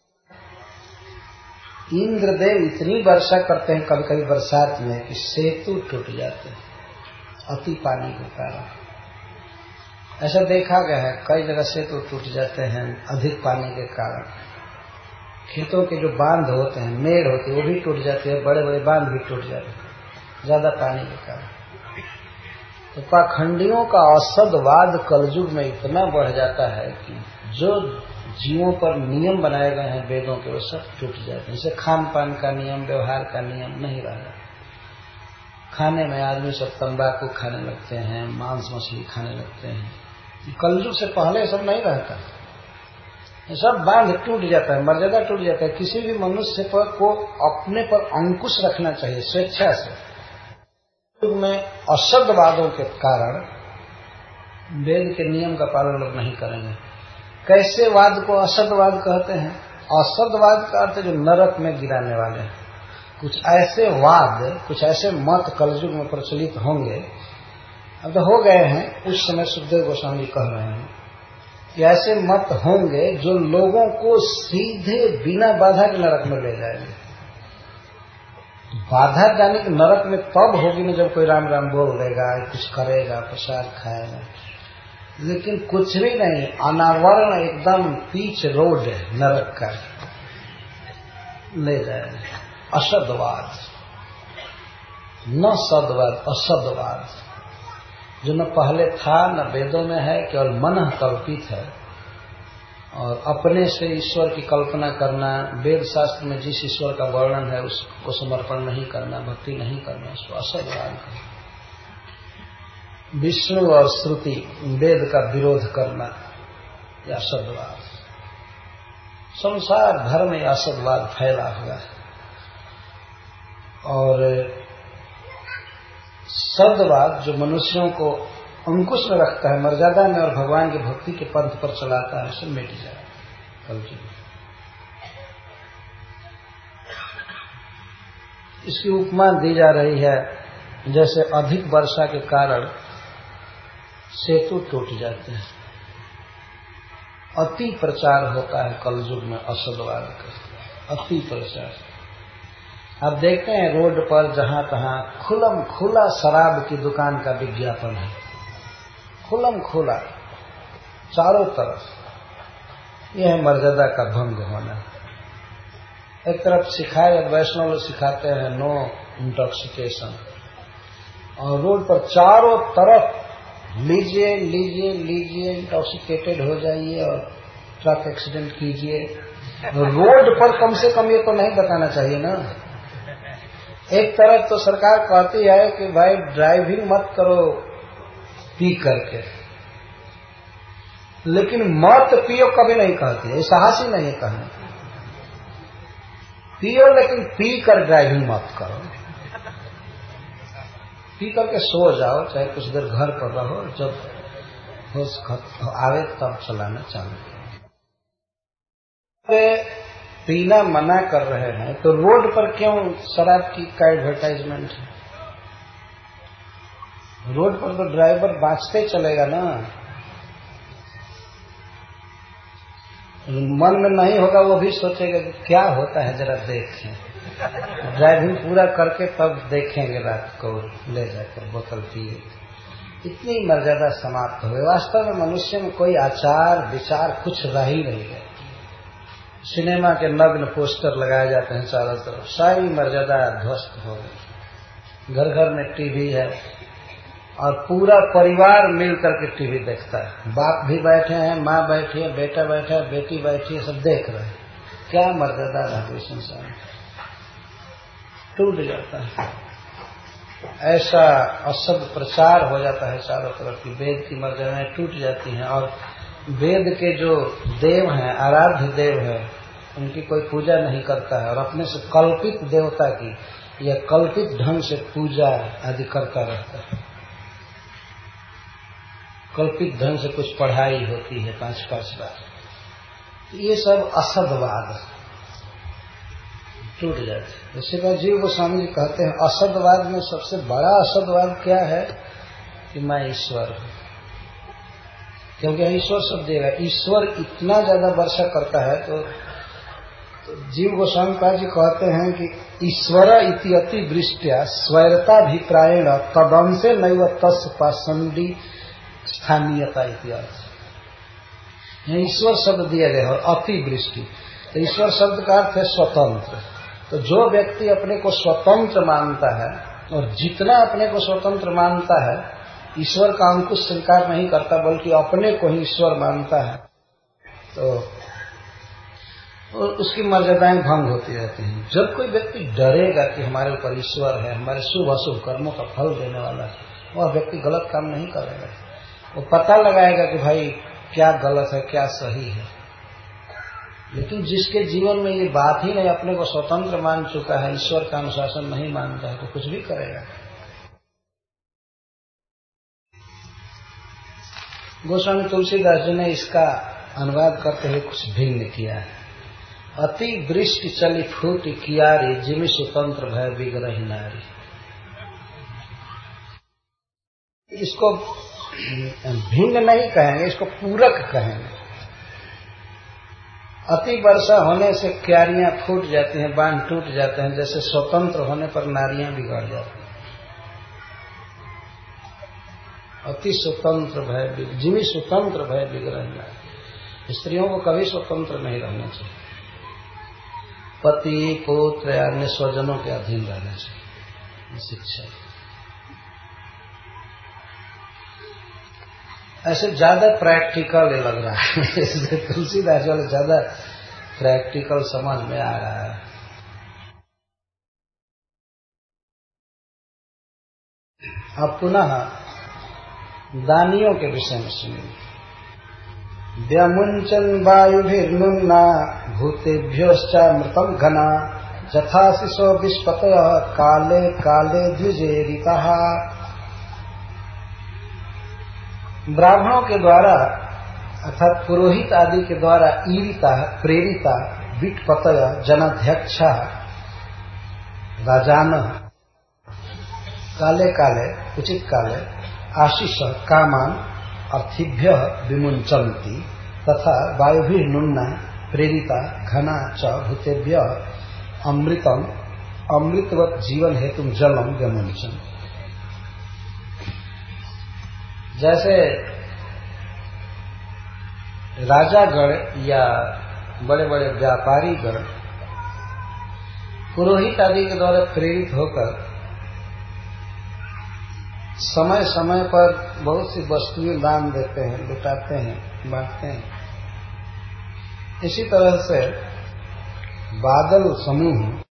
इंद्रदेव इतनी वर्षा करते हैं कभी कभी बरसात में कि सेतु टूट जाते हैं अति पानी के कारण। ऐसा देखा गया है, कई जगह सेतु टूट जाते हैं अधिक पानी के कारण। खेतों के जो बांध होते हैं, मेड़ होती है, वो भी टूट जाते हैं, बड़े बड़े बांध भी टूट जाते हैं ज्यादा पानी के कारण। तो पाखंडियों का असदवाद कलयुग में इतना बढ़ जाता है कि जो जीवों पर नियम बनाए गए हैं वेदों के, वो सब टूट जाते हैं। जैसे खान पान का नियम, व्यवहार का नियम नहीं रहा। खाने में आदमी सब तंबाकू खाने लगते हैं, मांस मछली खाने लगते हैं। कलयुग से पहले सब नहीं रहता, सब बांध टूट जाता है, मर्यादा टूट जाता है। किसी भी मनुष्य पर को अपने पर अंकुश रखना चाहिए स्वेच्छा से। युग में असदवादों के कारण वेद के नियम का पालन लोग नहीं करेंगे। कैसे वाद को असदवाद कहते हैं? असदवाद का अर्थ जो नरक में गिराने वाले हैं। कुछ ऐसे वाद, कुछ ऐसे मत कलयुग में प्रचलित होंगे, अब तो हो गए हैं, उस समय सुखदेव गोस्वामी कह रहे हैं कि ऐसे मत होंगे जो लोगों को सीधे बिना बाधा के नरक में ले जाएंगे। बाधा जाने की नरक में तब होगी ना जब कोई राम राम बोल देगा, कुछ करेगा, प्रसाद खाएगा, लेकिन कुछ भी नहीं, अनावरण एकदम पीच रोड है नरक का, ले जाएगा। असदवाद, न सदवाद, असदवाद, जो न पहले था न वेदों में है, केवल मन कल्पित है। और अपने से ईश्वर की कल्पना करना, वेद शास्त्र में जिस ईश्वर का वर्णन है उसको समर्पण नहीं करना, भक्ति नहीं करना, उसको असदवाद है। विष्णु और श्रुति, वेद का विरोध करना, यह असदवाद। संसार भर में असदवाद फैला हुआ है। और सदवाद जो मनुष्यों को अंकुश में रखता है, मर्यादा में और भगवान की भक्ति के पंथ पर चलाता है, सब मिट जाए कलयुग में। इसकी उपमा दी जा रही है जैसे अधिक वर्षा के कारण सेतु टूट जाते हैं। अति प्रचार होता है कलयुग में असदवाद का, अति प्रचार। आप देखते हैं रोड पर जहां तहां खुलम खुला शराब की दुकान का विज्ञापन है, खुलम खुला चारों तरफ। यह है मर्यादा का भंग होना। एक तरफ सिखाए, वैष्णव लोग सिखाते हैं नो इंटॉक्सिकेशन, और रोड पर चारों तरफ लीजिए लीजिए लीजिए, इंटॉक्सिकेटेड हो जाइए और ट्रक एक्सीडेंट कीजिए। रोड पर कम से कम ये तो नहीं बताना चाहिए ना। एक तरफ तो सरकार कहती है कि भाई ड्राइविंग मत करो पी करके, लेकिन मत पियो कभी नहीं कहती है, साहस ही नहीं है कहने। पियो लेकिन पी कर ड्राइविंग मत करो। पी करके सो जाओ, चाहे कुछ देर घर पर रहो, जब होश आवे तब चलाना चालू करो। पीना मना कर रहे हैं तो रोड पर क्यों शराब की का एडवर्टाइजमेंट है? रोड पर तो ड्राइवर बाँचते चलेगा ना, मन में नहीं होगा, वो भी सोचेगा कि क्या होता है जरा देखें। ड्राइविंग पूरा करके तब देखेंगे रात को ले जाकर बोतल पिए। इतनी मर्यादा समाप्त हो गई। वास्तव में मनुष्य में कोई आचार विचार कुछ रह ही नहीं है। सिनेमा के नग्न पोस्टर लगाए जाते हैं चारों तरफ, सारी मर्यादा ध्वस्त हो गई। घर घर में टीवी है और पूरा परिवार मिल करके टीवी देखता है। बाप भी बैठे हैं, माँ बैठी है, बेटा बैठा है, बेटी बैठी है, सब देख रहे हैं। क्या मर्यादा रह गई संसार में, टूट जाता है। ऐसा असद प्रचार हो जाता है चारों तरफ की, वेद की मर्यादाएं टूट जाती हैं। और वेद के जो देव हैं, आराध्य देव हैं, उनकी कोई पूजा नहीं करता है और अपने से कल्पित देवता की या कल्पित ढंग से पूजा आदि करता रहता है। कल्पित ढंग से कुछ पढ़ाई होती है 5-5 बार, तो ये सब असदवाद टूट जाते हैं। इसके बाद जीव गोस्वामी जी कहते हैं असदवाद में सबसे बड़ा असदवाद क्या है कि मैं ईश्वर हूं। क्योंकि ईश्वर शब्द देगा, ईश्वर इतना ज्यादा वर्षा करता है तो जीव गोस्वामी पाद जी कहते हैं कि ईश्वर इति अति वृष्टिया स्वैरताभिप्रायेण तदंसे नैव तस्य पाषंडी स्थानीयता इतिहास। ईश्वर शब्द दिया गया है अति वृष्टि, तो ईश्वर शब्द का अर्थ है स्वतंत्र। तो जो व्यक्ति अपने को स्वतंत्र मानता है और जितना अपने को स्वतंत्र मानता है, ईश्वर का अंकुश स्वीकार नहीं करता बल्कि अपने को ही ईश्वर मानता है, तो और उसकी मर्यादाएं भंग होती रहती हैं। जब कोई व्यक्ति डरेगा कि हमारे ऊपर ईश्वर है, हमारे शुभ अशुभ कर्मों का फल देने वाला है, वह व्यक्ति गलत काम नहीं करेगा। वो पता लगाएगा कि भाई क्या गलत है क्या सही है। लेकिन जिसके जीवन में ये बात ही नहीं, अपने को स्वतंत्र मान चुका है, ईश्वर का अनुशासन नहीं मानता है, तो कुछ भी करेगा। गोस्वामी तुलसीदास जी ने इसका अनुवाद करते हुए कुछ भिन्न किया है। अति वृष्टि चली फूट कियारी, जिमि स्वतंत्र भय बिगरहि नारी। इसको भिन्न नहीं कहेंगे, इसको पूरक कहेंगे। अति वर्षा होने से क्यारियां फूट जाती हैं, बांध टूट जाते हैं, जैसे स्वतंत्र होने पर नारियां बिगड़ जाती हैं। अति स्वतंत्र भय, जिमि स्वतंत्र भय बिगरहि नारी। स्त्रियों को कभी स्वतंत्र नहीं रहना चाहिए, पति पुत्र या अन्य स्वजनों के अधीन रहना चाहिए। शिक्षा ऐसे ज्यादा प्रैक्टिकल लग रहा है तुलसीदास वाले ज्यादा प्रैक्टिकल समझ में आ रहा है। अब पुनः दानियों के विषय में सुनिए। व्यमुंचन वायुभिर्नुन्ना भूतेभ्योश्चामृतं घना, यथा शिशो विस्पतयः काले काले द्विजेरितः। ब्राह्मणों के द्वारा अर्थात पुरोहित आदि के द्वारा ईरिता प्रेरिता विटपतय जनाध्यक्षा राजान काले काले उचित काले आशीष कामान अर्थिभ्य विमुंचन्ति, तथा वायुभिर्नुन्ना प्रेरिता घना च भूतेभ्य अमृतम अमृतवत जीवन हेतु जलम व्यमुंचन। जैसे राजागण या बड़े बड़े व्यापारी गण पुरोहित आदि के द्वारा प्रेरित होकर समय समय पर बहुत सी वस्तुएं दान देते हैं, लुटाते हैं, बांटते हैं। इसी तरह से बादल समूह